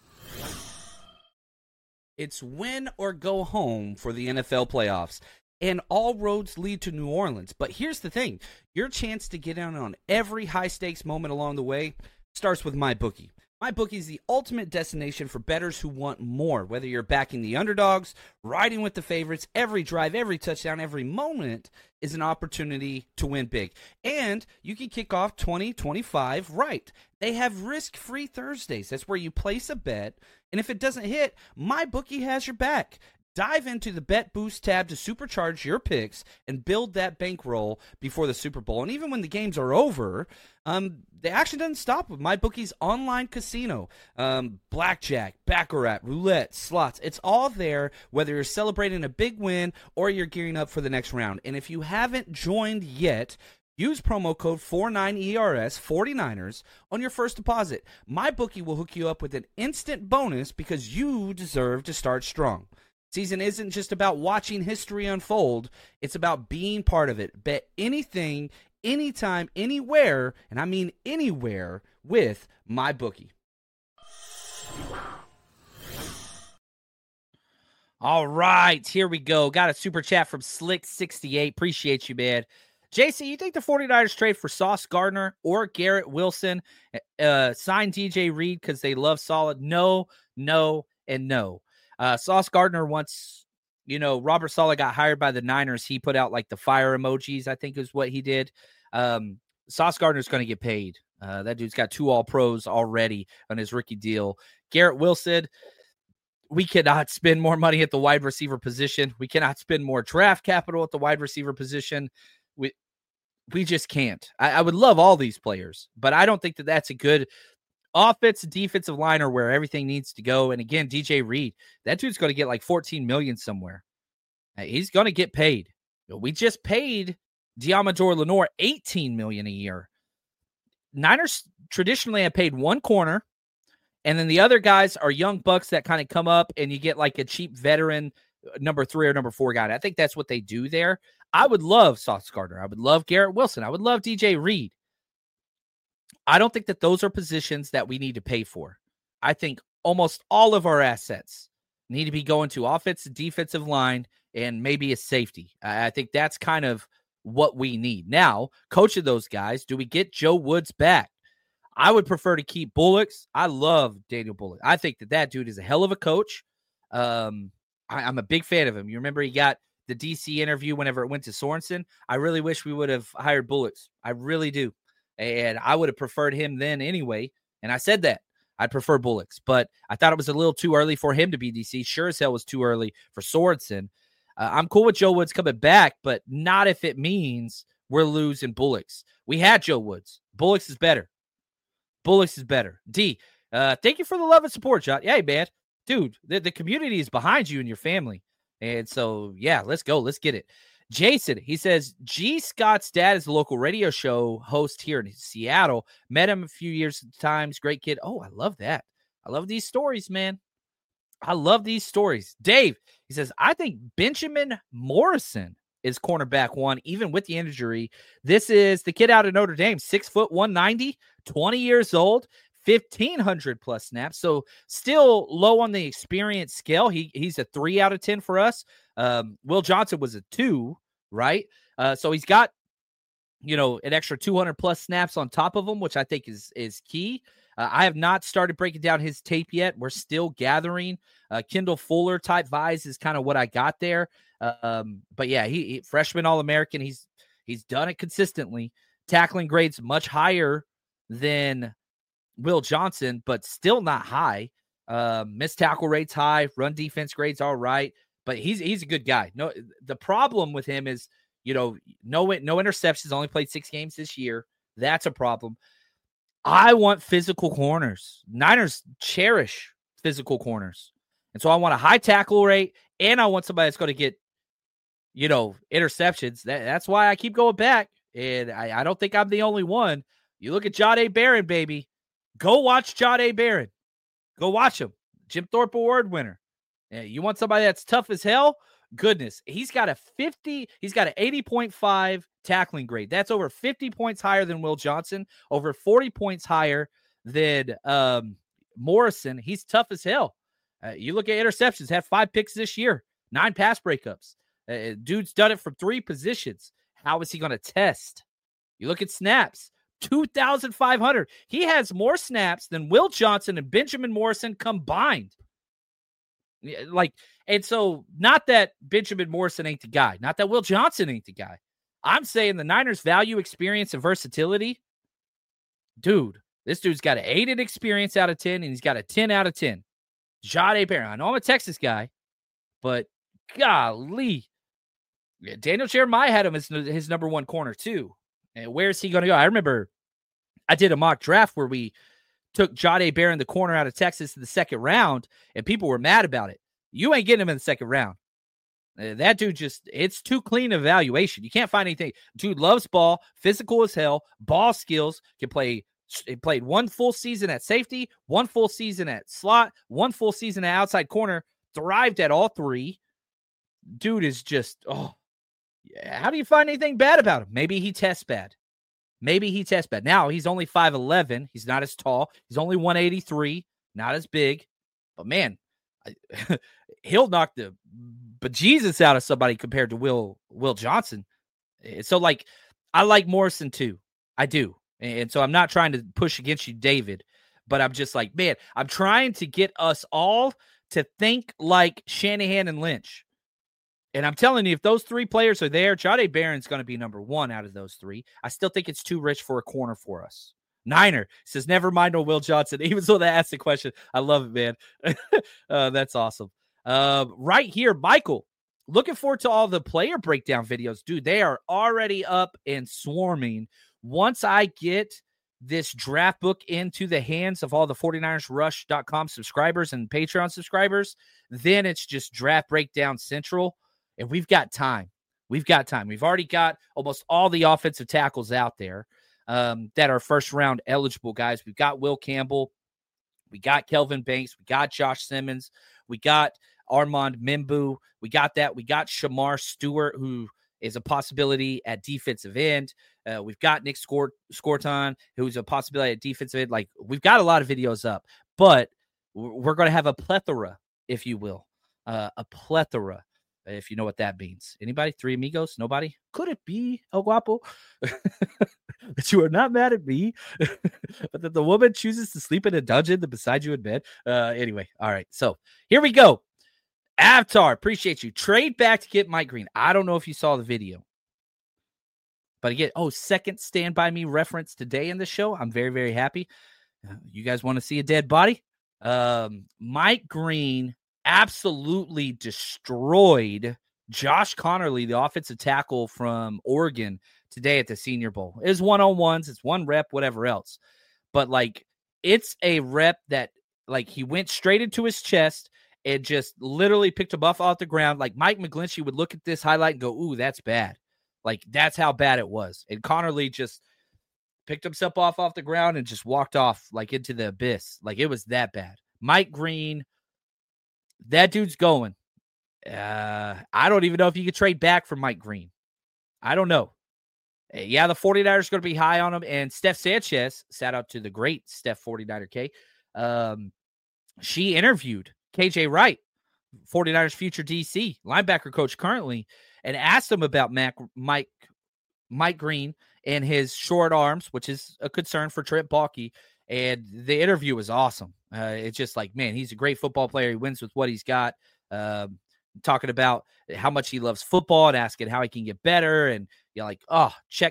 It's win or go home for the NFL playoffs. And all roads lead to New Orleans. But here's the thing. Your chance to get in on every high-stakes moment along the way starts with MyBookie. MyBookie is the ultimate destination for bettors who want more. Whether you're backing the underdogs, riding with the favorites, every drive, every touchdown, every moment is an opportunity to win big. And you can kick off 2025 right. They have risk-free Thursdays. That's where you place a bet, and if it doesn't hit, MyBookie has your back. Dive into the Bet Boost tab to supercharge your picks and build that bankroll before the Super Bowl. And even when the games are over, the action doesn't stop with MyBookie's online casino. Blackjack, baccarat, roulette, slots. It's all there, whether you're celebrating a big win or you're gearing up for the next round. And if you haven't joined yet, use promo code 49ERS, 49ers, on your first deposit. MyBookie will hook you up with an instant bonus because you deserve to start strong. Season isn't just about watching history unfold. It's about being part of it. Bet anything, anytime, anywhere, and I mean anywhere, with MyBookie. All right, here we go. Got a super chat from Slick68. Appreciate you, man. JC, you think the 49ers trade for Sauce Gardner or Garrett Wilson, sign DJ Reed because they love solid? No, and no. Sauce Gardner, once, Robert Saleh got hired by the Niners, he put out like the fire emojis, I think is what he did. Sauce Gardner's going to get paid. That dude's got 2 All-Pros already on his rookie deal. Garrett Wilson, we cannot spend more money at the wide receiver position. We cannot spend more draft capital at the wide receiver position. We just can't. I would love all these players, but I don't think that that's a good offense, defensive line, or where everything needs to go. And again, DJ Reed, that dude's going to get like $14 million somewhere. He's going to get paid. We just paid Deommodore Lenoir $18 million a year. Niners traditionally have paid one corner, and then the other guys are young bucks that kind of come up, and you get like a cheap veteran number 3 or number 4 guy. And I think that's what they do there. I would love Sauce Gardner. I would love Garrett Wilson. I would love DJ Reed. I don't think that those are positions that we need to pay for. I think almost all of our assets need to be going to offensive, defensive line, and maybe a safety. I think that's kind of what we need. Now, coach of those guys, do we get Joe Woods back? I would prefer to keep Bullocks. I love Daniel Bullock. I think that dude is a hell of a coach. I'm a big fan of him. You remember he got the DC interview whenever it went to Sorensen. I really wish we would have hired Bullocks. I really do. And I would have preferred him then anyway. And I said that. I'd prefer Bullocks. But I thought it was a little too early for him to be DC. Sure as hell was too early for Sorensen. I'm cool with Joe Woods coming back, but not if it means we're losing Bullocks. We had Joe Woods. Bullocks is better. D, thank you for the love and support, John. Hey, man. Dude, the community is behind you and your family. And so, yeah, let's go. Let's get it. Jason, he says, G. Scott's dad is a local radio show host here in Seattle. Met him a few years times. Great kid. Oh, I love that. I love these stories, man. I love these stories. Dave, he says, I think Benjamin Morrison is cornerback 1, even with the injury. This is the kid out of Notre Dame, 6 foot 190, 20 years old. 1,500 plus snaps. So still low on the experience scale. He's a 3 out of 10 for us. Will Johnson was a 2, right? So he's got, an extra 200 plus snaps on top of him, which I think is key. I have not started breaking down his tape yet. We're still gathering. Kendall Fuller type vibes is kind of what I got there. But yeah, he freshman All-American. He's done it consistently. Tackling grades much higher than Will Johnson, but still not high. Missed tackle rates high, run defense grades all right, but he's a good guy. No, the problem with him is, no interceptions, only played 6 games this year. That's a problem. I want physical corners. Niners cherish physical corners. And so I want a high tackle rate, and I want somebody that's going to get, interceptions. That's why I keep going back. And I don't think I'm the only one. You look at Jahdae Barron, baby. Go watch Jahdae Barron. Go watch him. Jim Thorpe Award winner. You want somebody that's tough as hell? Goodness. He's got an 80.5 tackling grade. That's over 50 points higher than Will Johnson, over 40 points higher than Morrison. He's tough as hell. You look at interceptions, had 5 picks this year, 9 pass breakups. Dude's done it from 3 positions. How is he going to test? You look at snaps. 2,500. He has more snaps than Will Johnson and Benjamin Morrison combined. And so not that Benjamin Morrison ain't the guy, not that Will Johnson ain't the guy. I'm saying the Niners value experience and versatility. Dude, this dude's got an 8 in experience out of 10, and he's got a 10 out of 10. Jahdae Barron. I know I'm a Texas guy, but golly. Daniel Jeremiah had him as his number 1 corner too. And where's he going to go? I remember I did a mock draft where we took Jahdae Barron, the corner out of Texas, in the 2nd round, and people were mad about it. You ain't getting him in the 2nd round. That dude it's too clean of evaluation. You can't find anything. Dude loves ball, physical as hell, ball skills, he played 1 full season at safety, 1 full season at slot, 1 full season at outside corner, thrived at all 3. Dude is just, how do you find anything bad about him? Maybe he tests bad. Now, he's only 5'11". He's not as tall. He's only 183, not as big. But, man, he'll knock the bejesus out of somebody compared to Will Johnson. So, like, I like Morrison too. I do. And so I'm not trying to push against you, David, but I'm just like, man, I'm trying to get us all to think like Shanahan and Lynch. And I'm telling you, if those three players are there, Jahdae Barron's going to be number one out of those three. I still think it's too rich for a corner for us. Niner says, never mind on Will Johnson. He was the one that asked the question. I love it, man. That's awesome. Right here, Michael, looking forward to all the player breakdown videos. Dude, they are already up and swarming. Once I get this draft book into the hands of all the 49ersrush.com subscribers and Patreon subscribers, then it's just draft breakdown central. And we've got time. We've already got almost all the offensive tackles out there that are first-round eligible guys. We've got Will Campbell. We got Kelvin Banks. We got Josh Simmons. We got Armand Mimbu. We got that. We got Shamar Stewart, who is a possibility at defensive end. We've got Nick Scorton, who's a possibility at defensive end. Like, we've got a lot of videos up, but we're going to have a plethora, if you will. A plethora, if you know what that means. Anybody? Three amigos? Nobody? Could it be El Guapo? That you are not mad at me, but that the woman chooses to sleep in a dungeon beside you in bed. Anyway, all right. So here we go. Avatar, appreciate you. Trade back to get Mike Green. I don't know if you saw the video, but again, second Stand By Me reference today in the show. I'm very, very happy. You guys want to see a dead body? Mike Green absolutely destroyed Josh Connerly, the offensive tackle from Oregon, today at the Senior Bowl. It's one-on-ones, it's one rep, whatever else. But, like, it's a rep that, like, he went straight into his chest and just literally picked him off the ground. Like, Mike McGlinchey would look at this highlight and go, ooh, that's bad. Like, that's how bad it was. And Connerly just picked himself off the ground and just walked off, like, into the abyss. Like, it was that bad. Mike Green, that dude's going. I don't even know if you could trade back for Mike Green. I don't know. Yeah, the 49ers are going to be high on him. And Steph Sanchez, shout out to the great Steph 49er K. She interviewed KJ Wright, 49ers future DC, linebacker coach currently, and asked him about Mike Green and his short arms, which is a concern for Trent Baalke. And the interview was awesome. It's just like, man, he's a great football player. He wins with what he's got. Talking about how much he loves football and asking how he can get better. And you're like, oh, check.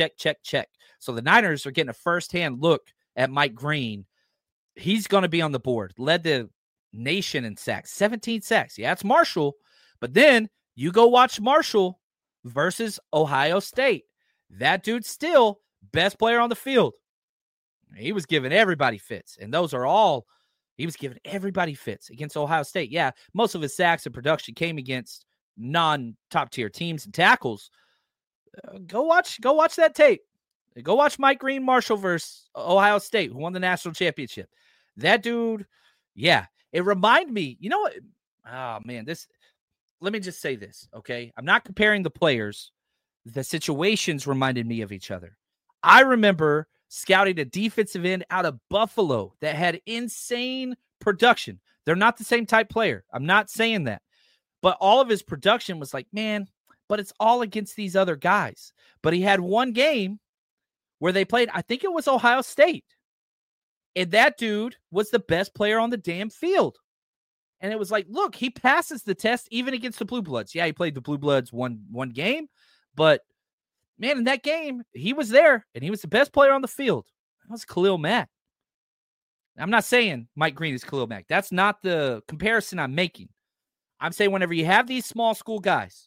So the Niners are getting a firsthand look at Mike Green. He's going to be on the board. Led the nation in sacks, 17 sacks. Yeah, it's Marshall. But then you go watch Marshall versus Ohio State. That dude's still best player on the field. He was giving everybody fits. And those are all he was giving everybody fits against Ohio State. Yeah, most of his sacks and production came against non-top tier teams and tackles. Go watch that tape. Go watch Mike Green Marshall versus Ohio State, who won the national championship. That dude, yeah, it reminded me, you know what? Oh, man, let me just say this, okay? I'm not comparing the players. The situations reminded me of each other. I remember scouting a defensive end out of Buffalo that had insane production. They're not the same type player. I'm not saying that. But all of his production was like, man, but it's all against these other guys. But he had one game where they played, I think it was Ohio State. And that dude was the best player on the damn field. And it was like, look, he passes the test even against the Blue Bloods. Yeah, he played the Blue Bloods one game, but man, in that game, he was there, and he was the best player on the field. That was Khalil Mack. I'm not saying Mike Green is Khalil Mack. That's not the comparison I'm making. I'm saying whenever you have these small school guys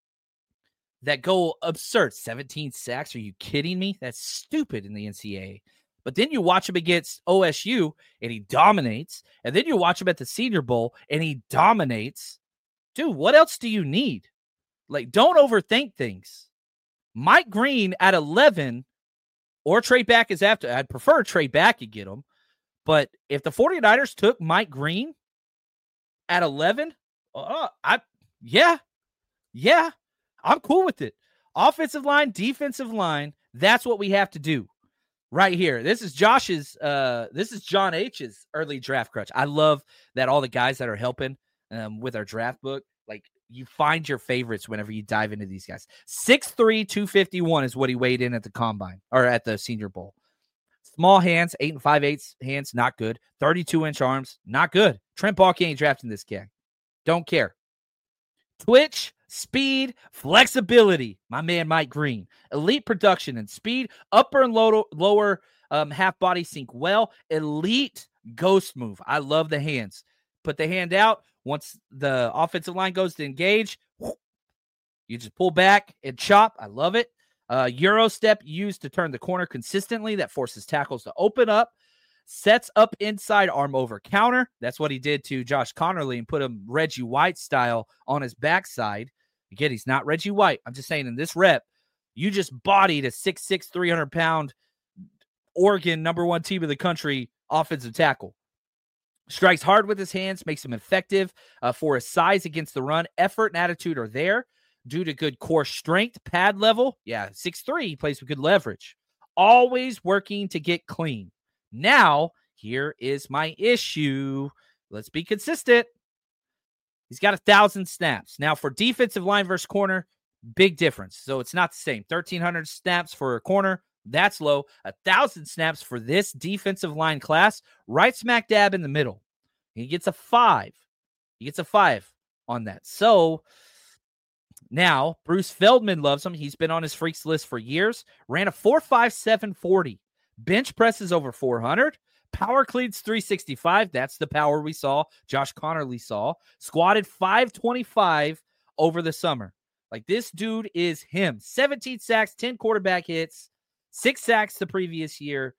that go absurd, 17 sacks, are you kidding me? That's stupid in the NCAA. But then you watch him against OSU, and he dominates. And then you watch him at the Senior Bowl, and he dominates. Dude, what else do you need? Like, don't overthink things. Mike Green at 11 or trade back is after. I'd prefer trade back and get him. But if the 49ers took Mike Green at 11, yeah, I'm cool with it. Offensive line, defensive line, that's what we have to do right here. This is John H's early draft crutch. I love that all the guys that are helping with our draft book. Like, you find your favorites whenever you dive into these guys. 6'3", 251 is what he weighed in at the combine or at the Senior Bowl. Small hands, 8 5/8 hands, not good. 32-inch arms, not good. Trent Baalke ain't drafting this guy. Don't care. Twitch, speed, flexibility. My man Mike Green. Elite production and speed. Upper and lower half body sync well. Elite ghost move. I love the hands. Put the hand out. Once the offensive line goes to engage, you just pull back and chop. I love it. Euro step used to turn the corner consistently. That forces tackles to open up. Sets up inside arm over counter. That's what he did to Josh Connerly and put him Reggie White style on his backside. Again, he's not Reggie White. I'm just saying in this rep, you just bodied a 6'6", 300-pound Oregon #1 team of the country offensive tackle. Strikes hard with his hands, makes him effective for his size against the run. Effort and attitude are there due to good core strength, pad level. Yeah, 6'3", he plays with good leverage. Always working to get clean. Now, here is my issue. Let's be consistent. He's got 1,000 snaps. Now, for defensive line versus corner, big difference. So it's not the same. 1,300 snaps for a corner. That's low. 1,000 snaps for this defensive line class, right smack dab in the middle. He gets a 5. He gets a 5 on that. So now Bruce Feldman loves him. He's been on his freaks list for years. Ran a 4.57 40. Bench presses over 400. Power cleats 365. That's the power we saw. Josh Connerly saw. Squatted 525 over the summer. Like, this dude is him. 17 sacks, 10 quarterback hits. 6 sacks the previous year.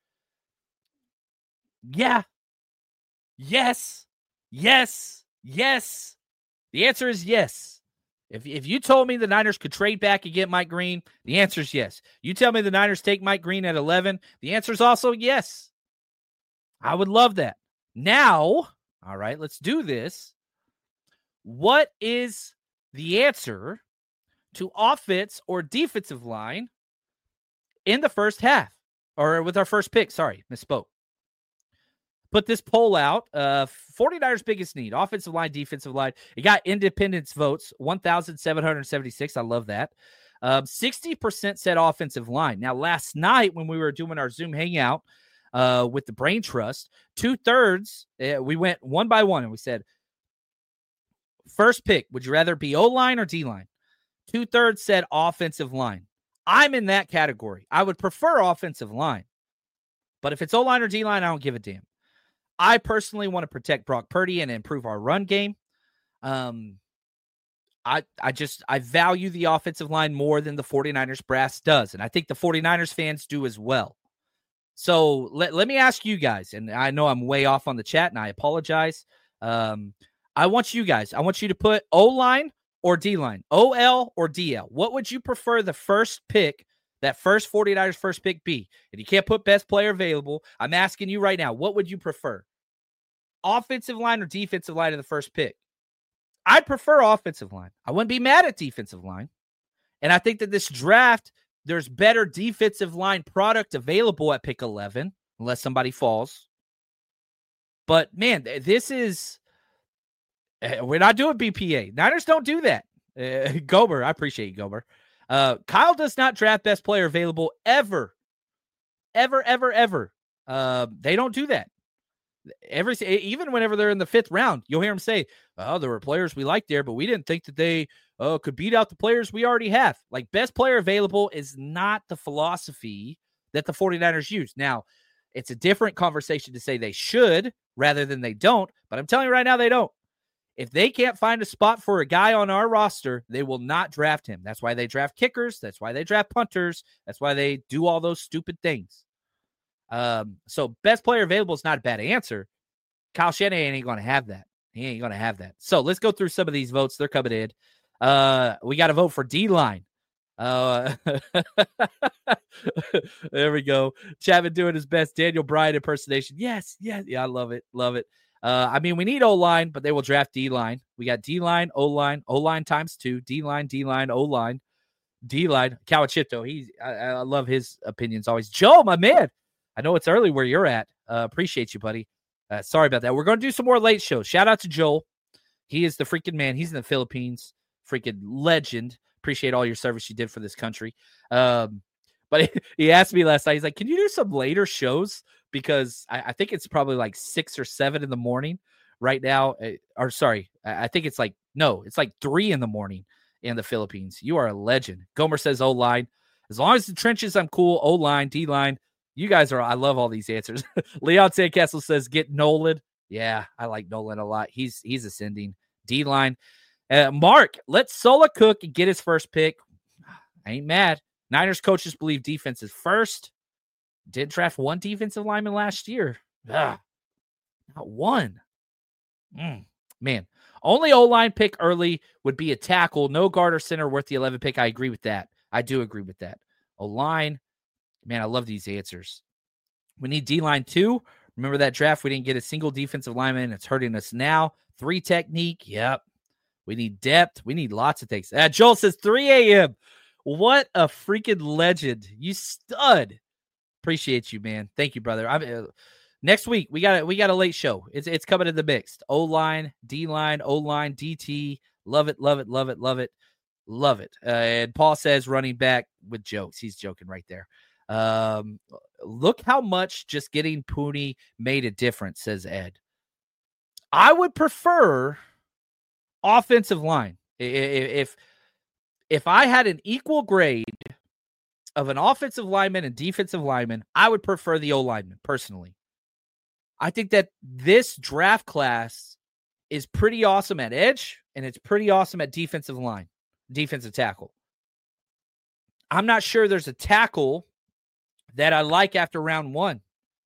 Yeah. Yes. Yes. Yes. The answer is yes. If you told me the Niners could trade back and get Mike Green, the answer is yes. You tell me the Niners take Mike Green at 11, the answer is also yes. I would love that. Now, all right, let's do this. What is the answer to offense or defensive line in the first half, or with our first pick? Sorry, misspoke. Put this poll out. 49ers biggest need, offensive line, defensive line. It got independence votes, 1,776. I love that. 60% said offensive line. Now, last night when we were doing our Zoom hangout with the Brain Trust, 2/3, we went one by one and we said, first pick, would you rather be O-line or D-line? 2/3 said offensive line. I'm in that category. I would prefer offensive line. But if it's O-line or D-line, I don't give a damn. I personally want to protect Brock Purdy and improve our run game. I value the offensive line more than the 49ers brass does. And I think the 49ers fans do as well. So let me ask you guys, and I know I'm way off on the chat and I apologize. I want you to put O-line or D-line, OL or DL. What would you prefer the first pick, that first 49ers first pick be? And you can't put best player available. I'm asking you right now, what would you prefer? Offensive line or defensive line in the first pick? I'd prefer offensive line. I wouldn't be mad at defensive line. And I think that this draft, there's better defensive line product available at pick 11, unless somebody falls. But, man, this is... We're not doing BPA. Niners don't do that. Gober, I appreciate you, Gober. Kyle does not draft best player available ever. Ever, ever, ever. They don't do that. Even whenever they're in the 5th round, you'll hear them say, oh, there were players we liked there, but we didn't think that they could beat out the players we already have. Like, best player available is not the philosophy that the 49ers use. Now, it's a different conversation to say they should rather than they don't, but I'm telling you right now, they don't. If they can't find a spot for a guy on our roster, they will not draft him. That's why they draft kickers. That's why they draft punters. That's why they do all those stupid things. So best player available is not a bad answer. Kyle Shanahan ain't going to have that. He ain't going to have that. So let's go through some of these votes. They're coming in. We got to vote for D-line. There we go. Chapman doing his best Daniel Bryan impersonation. Yes. Yeah, I love it. Love it. I mean, we need O-line, but they will draft D-line. We got D-line, O-line times 2, D-line, O-line, D-line. Kawachito, I love his opinions always. Joe, my man, I know it's early where you're at. Appreciate you, buddy. Sorry about that. We're going to do some more late shows. Shout out to Joel. He is the freaking man. He's in the Philippines. Freaking legend. Appreciate all your service you did for this country. But he asked me last night, he's like, can you do some later shows? Because I think it's probably like 6 or 7 in the morning right now. I think it's like 3 in the morning in the Philippines. You are a legend. Gomer says O-line. As long as the trenches, I'm cool. O-line, D-line. You guys are, I love all these answers. Leon Sandcastle says, get Nolan. Yeah, I like Nolan a lot. He's ascending. D-line. Mark, let Sola cook and get his first pick. I ain't mad. Niners coaches believe defense is first. Did draft one defensive lineman last year. Not one. Man. Only O-line pick early would be a tackle. No guard or center worth the 11 pick. I agree with that. I do agree with that. O-line. Man, I love these answers. We need D-line too. Remember that draft? We didn't get a single defensive lineman. It's hurting us now. 3 technique. Yep. We need depth. We need lots of things. Joel says 3 a.m. What a freaking legend. You stud. Appreciate you, man. Thank you, brother. Next week, we got a late show. It's coming in the mix. O-line, D-line, O-line, DT. Love it, love it, love it, love it, love it. And Paul says running back with jokes. He's joking right there. Look how much just getting Pooney made a difference, says Ed. I would prefer offensive line. If I had an equal grade of an offensive lineman and defensive lineman, I would prefer the O-lineman personally. I think that this draft class is pretty awesome at edge, and it's pretty awesome at defensive line, defensive tackle. I'm not sure there's a tackle that I like after round 1.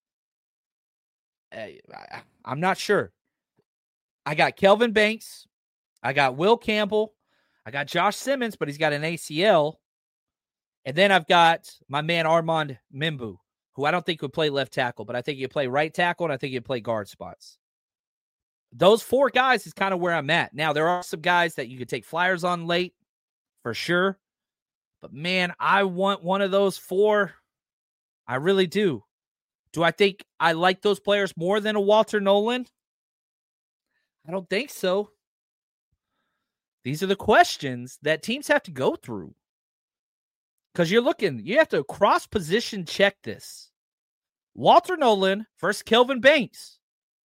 I'm not sure. I got Kelvin Banks. I got Will Campbell. I got Josh Simmons, but he's got an ACL. And then I've got my man Armand Mimbu, who I don't think would play left tackle, but I think he'd play right tackle, and I think he'd play guard spots. Those 4 guys is kind of where I'm at. Now, there are some guys that you could take flyers on late, for sure. But, man, I want one of those 4. I really do. Do I think I like those players more than a Walter Nolan? I don't think so. These are the questions that teams have to go through. Because you have to cross-position check this. Walter Nolan versus Kelvin Banks.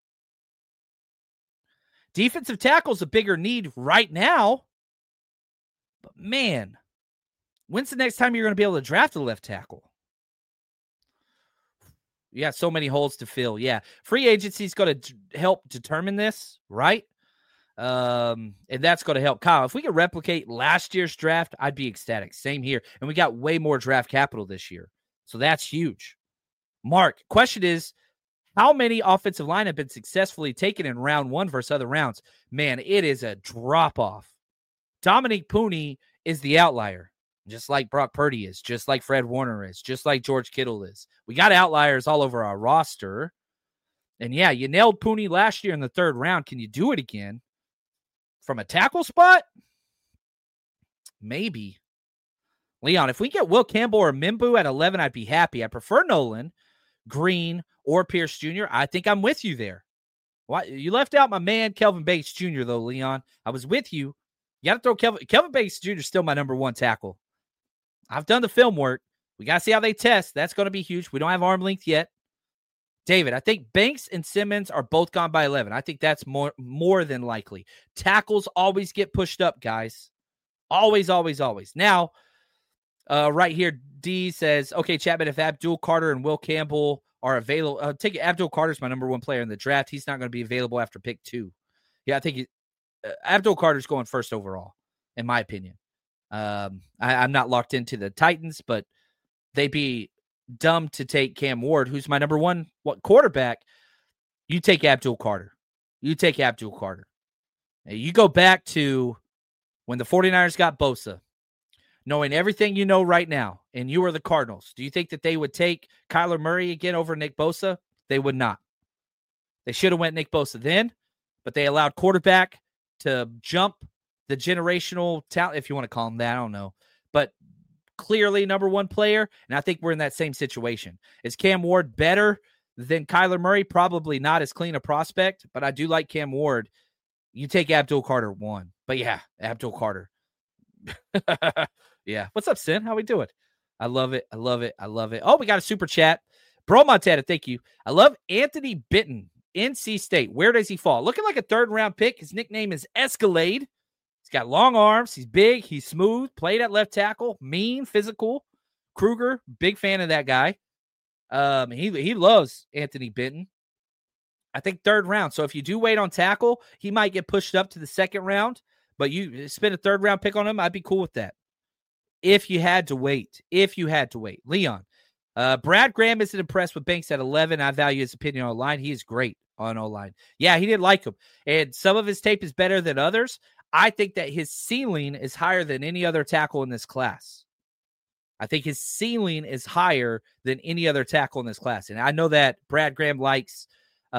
Defensive tackle is a bigger need right now. But, man, when's the next time you're going to be able to draft a left tackle? You got so many holes to fill. Yeah. Free agency is going to help determine this, right? And that's going to help. Kyle, if we could replicate last year's draft, I'd be ecstatic. Same here. And we got way more draft capital this year. So that's huge. Mark, question is, how many offensive line have been successfully taken in round 1 versus other rounds? Man, it is a drop-off. Dominique Pooney is the outlier, just like Brock Purdy is, just like Fred Warner is, just like George Kittle is. We got outliers all over our roster. And, yeah, you nailed Pooney last year in the 3rd round. Can you do it again? From a tackle spot? Maybe. Leon, if we get Will Campbell or Mimbu at 11, I'd be happy. I prefer Nolan, Green, or Pierce Jr. I think I'm with you there. Why? You left out my man, Kelvin Banks Jr., though, Leon. I was with you. You got to throw Kelvin Banks Jr. is still my number 1 tackle. I've done the film work. We got to see how they test. That's going to be huge. We don't have arm length yet. David, I think Banks and Simmons are both gone by 11. I think that's more than likely. Tackles always get pushed up, guys. Always, always, always. Now, right here, D says, okay, Chapman, if Abdul Carter and Will Campbell are available, Abdul Carter's my number 1 player in the draft. He's not going to be available after pick 2. Yeah, I think Abdul Carter's going first overall, in my opinion. I'm not locked into the Titans, but they'd be dumb to take Cam Ward, who's my number 1 quarterback. You take Abdul Carter. You go back to when the 49ers got Bosa, knowing everything you know right now, and you were the Cardinals. Do you think that they would take Kyler Murray again over Nick Bosa? They would not. They should have went Nick Bosa then, but they allowed quarterback to jump the generational talent, if you want to call him that. I don't know. But clearly number 1 player, and I think we're in that same situation. Is Cam Ward better than Kyler Murray? Probably not as clean a prospect, but I do like Cam Ward. You take Abdul Carter 1. But yeah, Abdul Carter. Yeah. What's up, Sin? How we doing? I love it. I love it. I love it. Oh, we got a super chat. Bro Montana, thank you. I love Anthony Bitton, NC State. Where does he fall? Looking like a third-round pick. His nickname is Escalade. He's got long arms. He's big. He's smooth. Played at left tackle. Mean, physical. Kruger, big fan of that guy. He loves Anthony Bitton. I think third round. So if you do wait on tackle, he might get pushed up to the second round. But you spend a third-round pick on him, I'd be cool with that. If you had to wait. Leon. Brad Graham isn't impressed with Banks at 11. I value his opinion on O-line. He is great on O-line. Yeah, he didn't like him. And some of his tape is better than others. I think that his ceiling is higher than any other tackle in this class. I think his ceiling is higher than any other tackle in this class. And I know that Brad Graham likes,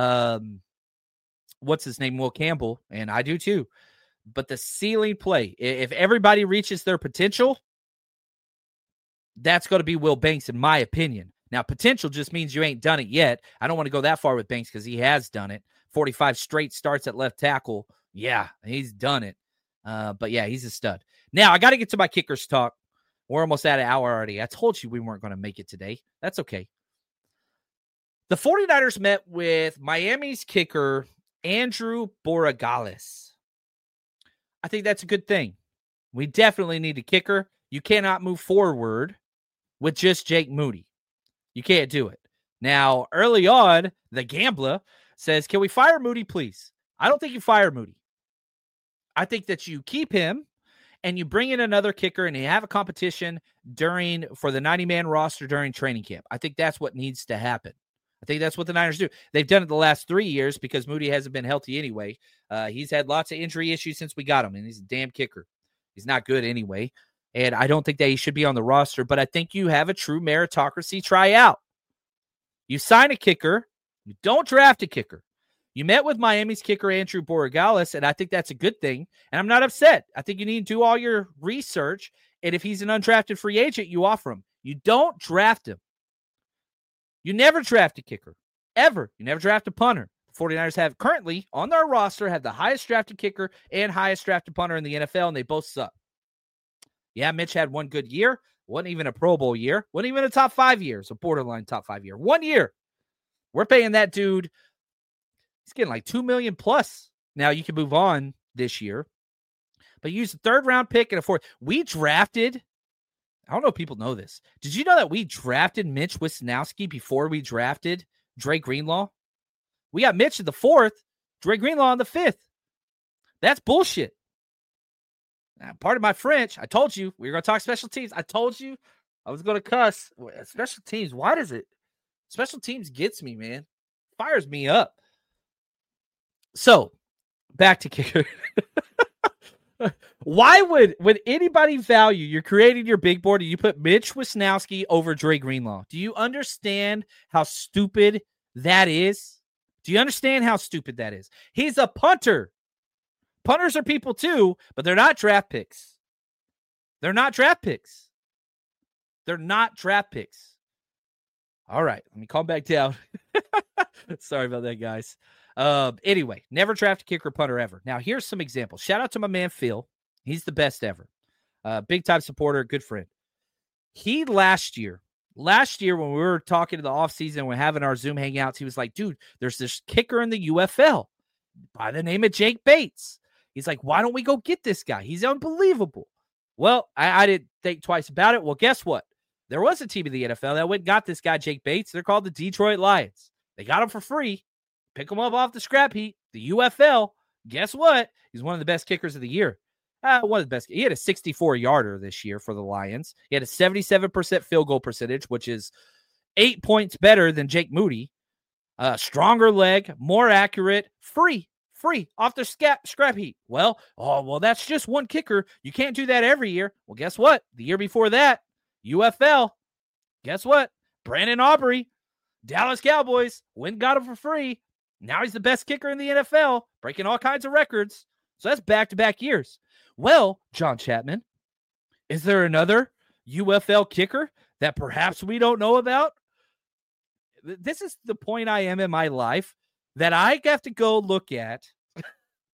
what's his name, Will Campbell, and I do too. But the ceiling play, if everybody reaches their potential, that's going to be Will Banks, in my opinion. Now, potential just means you ain't done it yet. I don't want to go that far with Banks because he has done it. 45 straight starts at left tackle. Yeah, he's done it. But yeah, he's a stud. Now, I got to get to my kickers talk. We're almost at an hour already. I told you we weren't going to make it today. That's okay. The 49ers met with Miami's kicker, Andrew Borregales. I think that's a good thing. We definitely need a kicker. You cannot move forward with just Jake Moody. You can't do it. Now, early on, the Gambler says, can we fire Moody, please? I don't think you fire Moody. I think that you keep him and you bring in another kicker and you have a competition for the 90-man roster during training camp. I think that's what needs to happen. I think that's what the Niners do. They've done it the last 3 years because Moody hasn't been healthy anyway. He's had lots of injury issues since we got him, and he's a damn kicker. He's not good anyway. And I don't think that he should be on the roster, but I think you have a true meritocracy tryout. You sign a kicker. You don't draft a kicker. You met with Miami's kicker, Andrew Borregales, and I think that's a good thing. And I'm not upset. I think you need to do all your research, and if he's an undrafted free agent, you offer him. You don't draft him. You never draft a kicker, ever. You never draft a punter. The 49ers have currently on their roster have the highest drafted kicker and highest drafted punter in the NFL, and they both suck. Yeah, Mitch had one good year. Wasn't even a Pro Bowl year. Wasn't even a top 5 year. So borderline top 5 year. 1 year. We're paying that dude. He's getting like $2 million plus. Now you can move on this year. But use a third round pick and a fourth. We drafted. I don't know if people know this. Did you know that we drafted Mitch Wisnowski before we drafted Dre Greenlaw? We got Mitch in the 4th, Dre Greenlaw in the 5th. That's bullshit. Now, pardon my French. I told you we were going to talk special teams. I told you I was going to cuss. Special teams. Why does it? Special teams gets me, man. Fires me up. So, back to kicker. Why would anybody value you're creating your big board and you put Mitch Wisnowski over Dre Greenlaw? Do you understand how stupid that is? Do you understand how stupid that is? He's a punter. Punters are people too, but they're not draft picks. They're not draft picks. They're not draft picks. All right, let me calm back down. Sorry about that, guys. Anyway, never draft a kicker or punter ever. Now, here's some examples. Shout out to my man, Phil. He's the best ever. Big time supporter, good friend. He last year when we were talking to the offseason, we're having our Zoom hangouts, he was like, dude, there's this kicker in the UFL by the name of Jake Bates. He's like, why don't we go get this guy? He's unbelievable. Well, I didn't think twice about it. Well, guess what? There was a team in the NFL that went and got this guy, Jake Bates. They're called the Detroit Lions. They got him for free. Pick him up off the scrap heap, the UFL. Guess what? He's one of the best kickers of the year. One of the best. He had a 64-yarder this year for the Lions. He had a 77% field goal percentage, which is 8 points better than Jake Moody. Stronger leg, more accurate, free off the scrap heap. Well, that's just one kicker. You can't do that every year. Well, guess what? The year before that, UFL. Guess what? Brandon Aubrey, Dallas Cowboys, went and got him for free. Now he's the best kicker in the NFL, breaking all kinds of records. So that's back-to-back years. Well, John Chapman, is there another UFL kicker that perhaps we don't know about? This is the point I am in my life that I have to go look at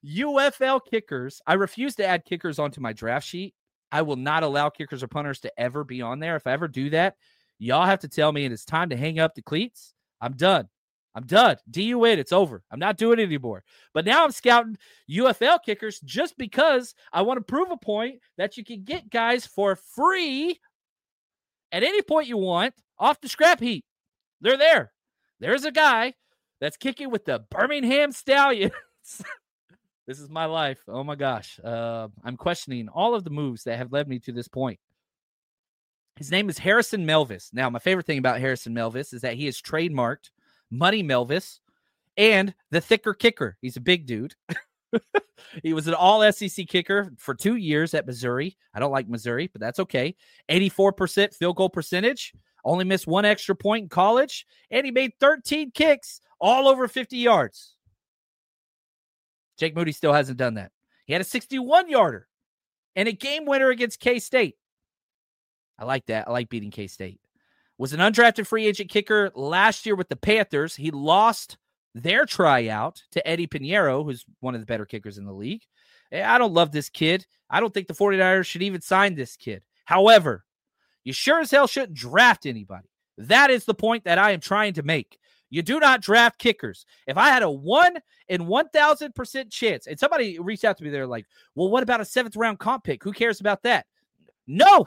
UFL kickers. I refuse to add kickers onto my draft sheet. I will not allow kickers or punters to ever be on there. If I ever do that, y'all have to tell me, and it's time to hang up the cleats. I'm done. DU it. It's over. I'm not doing it anymore. But now I'm scouting UFL kickers just because I want to prove a point that you can get guys for free at any point you want off the scrap heap. They're there. There's a guy that's kicking with the Birmingham Stallions. This is my life. Oh, my gosh. I'm questioning all of the moves that have led me to this point. His name is Harrison Melvis. Now, my favorite thing about Harrison Melvis is that he is trademarked Money Melvis and the thicker kicker. He's a big dude. He was an all-SEC kicker for 2 years at Missouri. I don't like Missouri, but that's okay. 84% field goal percentage. Only missed 1 extra point in college. And he made 13 kicks all over 50 yards. Jake Moody still hasn't done that. He had a 61-yarder and a game winner against K-State. I like that. I like beating K-State. Was an undrafted free agent kicker last year with the Panthers. He lost their tryout to Eddie Pinheiro, who's one of the better kickers in the league. I don't love this kid. I don't think the 49ers should even sign this kid. However, you sure as hell shouldn't draft anybody. That is the point that I am trying to make. You do not draft kickers. If I had a 1 in 1,000% chance, and somebody reached out to me, they're like, well, what about a 7th round comp pick? Who cares about that? No.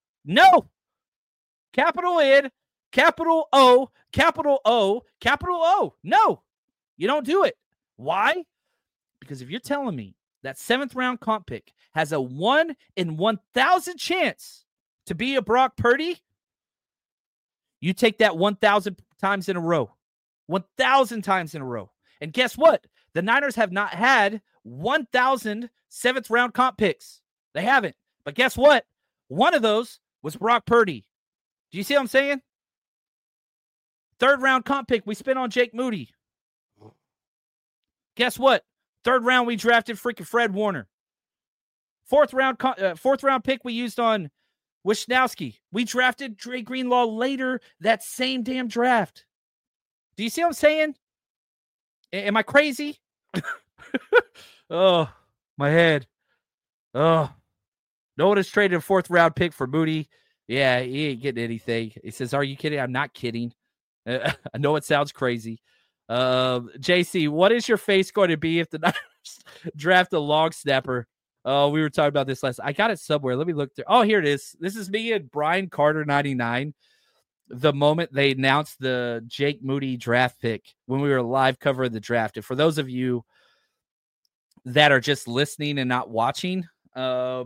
Capital N, capital O, capital O, capital O. No, you don't do it. Why? Because if you're telling me that 7th round comp pick has a 1 in 1,000 chance to be a Brock Purdy, you take that 1,000 times in a row. 1,000 times in a row. And guess what? The Niners have not had 1,000 7th round comp picks. They haven't. But guess what? One of those was Brock Purdy. Do you see what I'm saying? 3rd round comp pick we spent on Jake Moody. Guess what? 3rd round we drafted freaking Fred Warner. 4th round pick we used on Wisnowski. We drafted Dre Greenlaw later that same damn draft. Do you see what I'm saying? Am I crazy? Oh, my head. Oh, no one has traded a 4th round pick for Moody. Yeah, he ain't getting anything. He says, are you kidding? I'm not kidding. I know it sounds crazy. JC, what is your face going to be if the Niners draft a long snapper? Oh, we were talking about this last. I got it somewhere. Let me look there. Oh, here it is. This is me and Brian Carter 99. The moment they announced the Jake Moody draft pick when we were live covering the draft. And for those of you that are just listening and not watching, I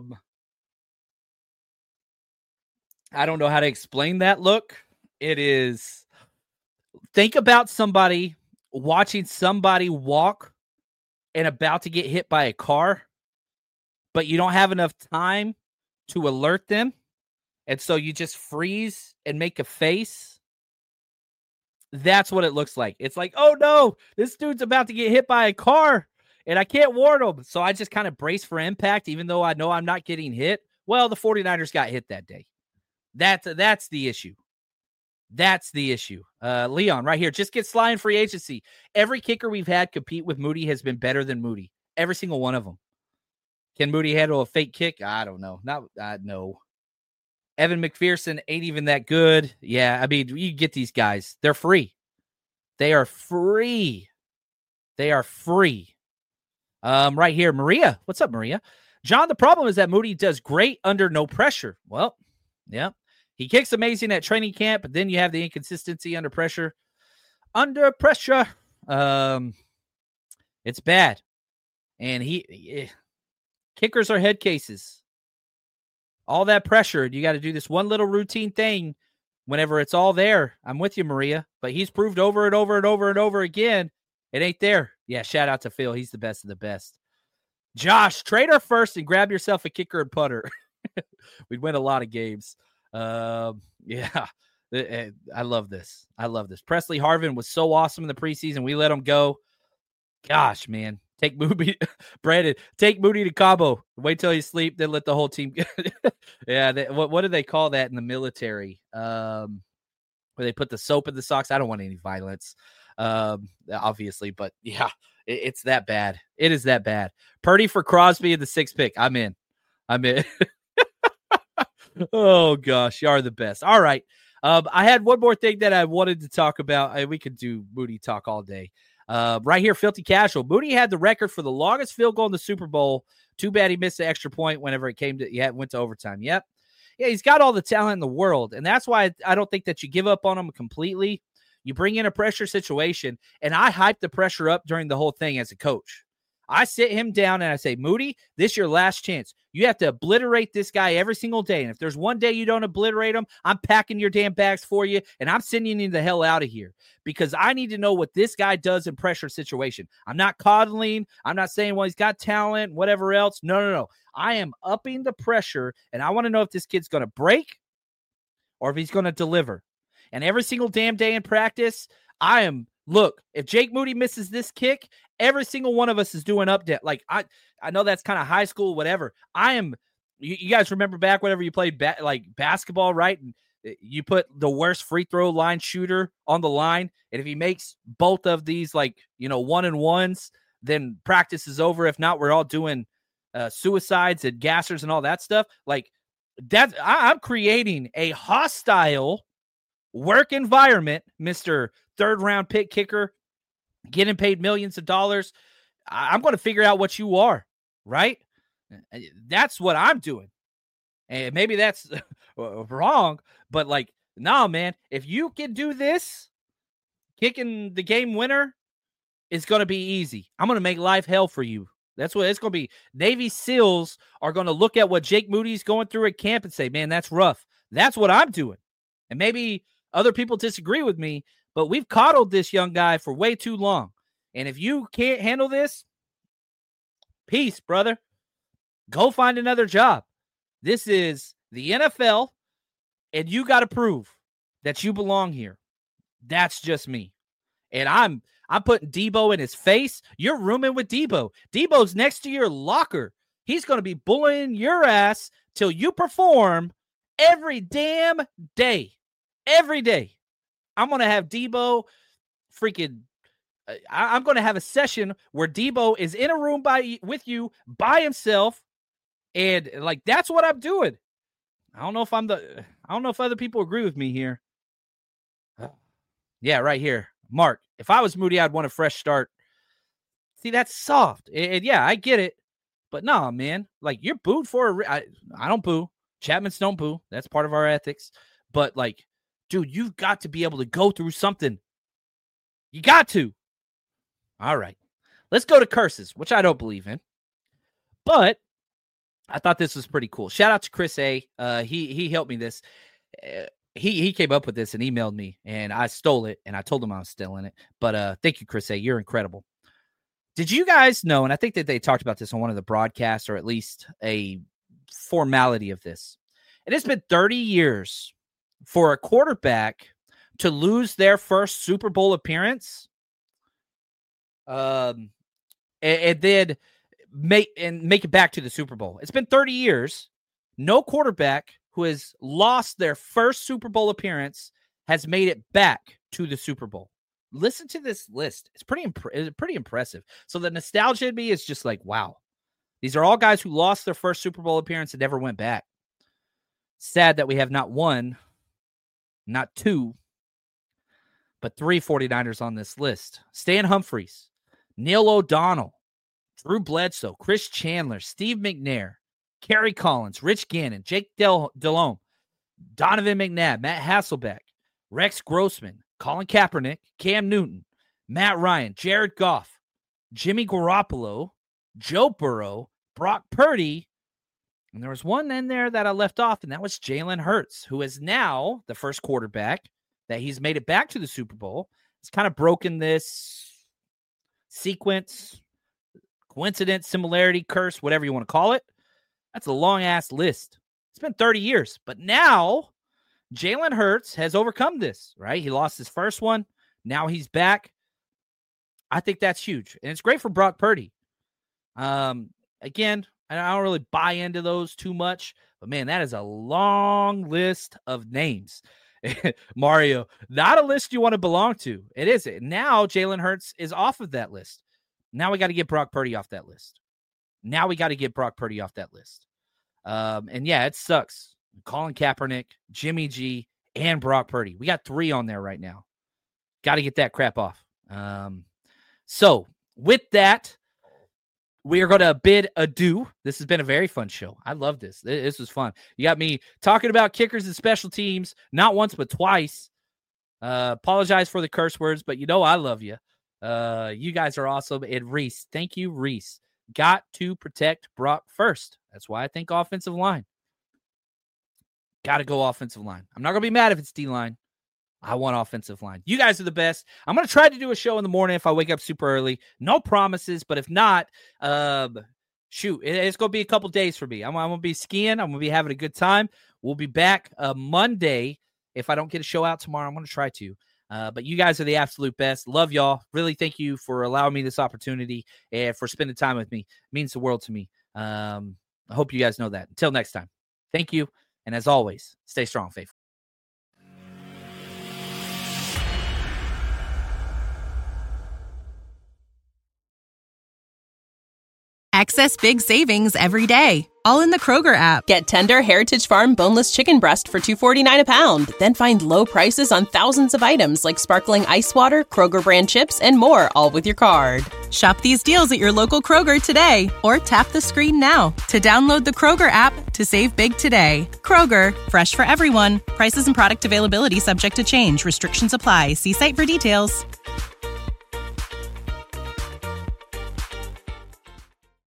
don't know how to explain that look. It is, think about somebody watching somebody walk and about to get hit by a car, but you don't have enough time to alert them. And so you just freeze and make a face. That's what it looks like. It's like, oh no, this dude's about to get hit by a car and I can't warn him. So I just kind of brace for impact, even though I know I'm not getting hit. Well, the 49ers got hit that day. That's the issue. That's the issue. Leon, right here. Just get Sly in free agency. Every kicker we've had compete with Moody has been better than Moody. Every single one of them. Can Moody handle a fake kick? I don't know. No. Evan McPherson ain't even that good. Yeah, I mean, you get these guys. They're free. They are free. Right here, Maria. What's up, Maria? John, the problem is that Moody does great under no pressure. Well, yeah. He kicks amazing at training camp, but then you have the inconsistency under pressure. Under pressure. It's bad. And kickers are head cases. All that pressure, you got to do this one little routine thing whenever it's all there. I'm with you, Maria, but he's proved over and over and over and over again, it ain't there. Yeah, shout out to Phil. He's the best of the best. Josh, trade her first and grab yourself a kicker and putter. We'd win a lot of games. Yeah, I love this. Presley Harvin was so awesome in the preseason. We let him go. Gosh, man. Take Moody, Brandon. Take Moody to Cabo. Wait till you sleep, then let the whole team. Yeah, what do they call that in the military? Where they put the soap in the socks. I don't want any violence. obviously. But yeah, it's that bad. It is that bad. Purdy for Crosby in the 6th pick. I'm in. Oh, gosh. You are the best. All right. I had one more thing that I wanted to talk about. We could do Moody talk all day. Right here, Filthy Casual. Moody had the record for the longest field goal in the Super Bowl. Too bad he missed the extra point whenever it went to overtime. Yep. Yeah, he's got all the talent in the world, and that's why I don't think that you give up on him completely. You bring in a pressure situation, and I hype the pressure up during the whole thing as a coach. I sit him down and I say, Moody, this is your last chance. You have to obliterate this guy every single day. And if there's one day you don't obliterate him, I'm packing your damn bags for you, and I'm sending you the hell out of here because I need to know what this guy does in pressure situation. I'm not coddling. I'm not saying, well, he's got talent, whatever else. No. I am upping the pressure, and I want to know if this kid's going to break or if he's going to deliver. And every single damn day in practice, look, if Jake Moody misses this kick, every single one of us is doing update. Like, I know that's kind of high school, whatever. You guys remember back whenever you played basketball, right? And you put the worst free throw line shooter on the line. And if he makes both of these, 1-and-1s, then practice is over. If not, we're all doing suicides and gassers and all that stuff. Like that, I'm creating a hostile work environment, Mr. 3rd-round pick kicker, getting paid millions of dollars. I'm going to figure out what you are, right? That's what I'm doing. And maybe that's wrong, but no, man, if you can do this, kicking the game winner is going to be easy. I'm going to make life hell for you. That's what it's going to be. Navy SEALs are going to look at what Jake Moody's going through at camp and say, man, that's rough. That's what I'm doing. And maybe other people disagree with me, but we've coddled this young guy for way too long. And if you can't handle this, peace, brother. Go find another job. This is the NFL, and you got to prove that you belong here. That's just me. And I'm putting Debo in his face. You're rooming with Debo. Debo's next to your locker. He's going to be bullying your ass till you perform every damn day. Every day. I'm going to have Debo I'm going to have a session where Debo is in a room with you by himself. And that's what I'm doing. I don't know if other people agree with me here. Yeah, right here. Mark, if I was Moody, I'd want a fresh start. See, that's soft. And yeah, I get it. But no, man, you're booed for I don't boo. Chapmans don't boo. That's part of our ethics. But dude, you've got to be able to go through something. You got to. All right. Let's go to curses, which I don't believe in. But I thought this was pretty cool. Shout out to Chris A. He helped me this. He came up with this and emailed me, and I stole it, and I told him I was stealing it. But thank you, Chris A. You're incredible. Did you guys know, and I think that they talked about this on one of the broadcasts, or at least a formality of this. It has been 30 years for a quarterback to lose their first Super Bowl appearance, and then make it back to the Super Bowl. It's been 30 years. No quarterback who has lost their first Super Bowl appearance has made it back to the Super Bowl. Listen to this list. It's pretty impressive. So the nostalgia in me is just wow. These are all guys who lost their first Super Bowl appearance and never went back. Sad that we have not one, not two, but 3 49ers on this list. Stan Humphries, Neil O'Donnell, Drew Bledsoe, Chris Chandler, Steve McNair, Kerry Collins, Rich Gannon, Jake Delhomme, Donovan McNabb, Matt Hasselbeck, Rex Grossman, Colin Kaepernick, Cam Newton, Matt Ryan, Jared Goff, Jimmy Garoppolo, Joe Burrow, Brock Purdy, and there was one in there that I left off, and that was Jalen Hurts, who is now the first quarterback that he's made it back to the Super Bowl. It's kind of broken this sequence, coincidence, similarity, curse, whatever you want to call it. That's a long-ass list. It's been 30 years, but now Jalen Hurts has overcome this, right? He lost his first one. Now he's back. I think that's huge, and it's great for Brock Purdy. Again, I don't really buy into those too much, but man, that is a long list of names. Mario, not a list you want to belong to. It isn't. Now Jalen Hurts is off of that list. Now we got to get Brock Purdy off that list. And yeah, it sucks. Colin Kaepernick, Jimmy G, and Brock Purdy. We got 3 on there right now. Got to get that crap off. So with that, we are going to bid adieu. This has been a very fun show. I love this. This was fun. You got me talking about kickers and special teams, not once, but twice. Apologize for the curse words, but you know I love you. You guys are awesome. And Reese, thank you, Reese. Got to protect Brock first. That's why I think offensive line. Got to go offensive line. I'm not going to be mad if it's D-line. I want offensive line. You guys are the best. I'm going to try to do a show in the morning if I wake up super early. No promises, but if not, it's going to be a couple days for me. I'm going to be skiing. I'm going to be having a good time. We'll be back Monday. If I don't get a show out tomorrow, I'm going to try to. But you guys are the absolute best. Love y'all. Really thank you for allowing me this opportunity and for spending time with me. It means the world to me. I hope you guys know that. Until next time, thank you. And as always, stay strong, faithful. Access big savings every day, all in the Kroger app. Get tender Heritage Farm boneless chicken breast for $2.49 a pound. Then find low prices on thousands of items like sparkling ice water, Kroger brand chips, and more, all with your card. Shop these deals at your local Kroger today, or tap the screen now to download the Kroger app to save big today. Kroger, fresh for everyone. Prices and product availability subject to change. Restrictions apply. See site for details.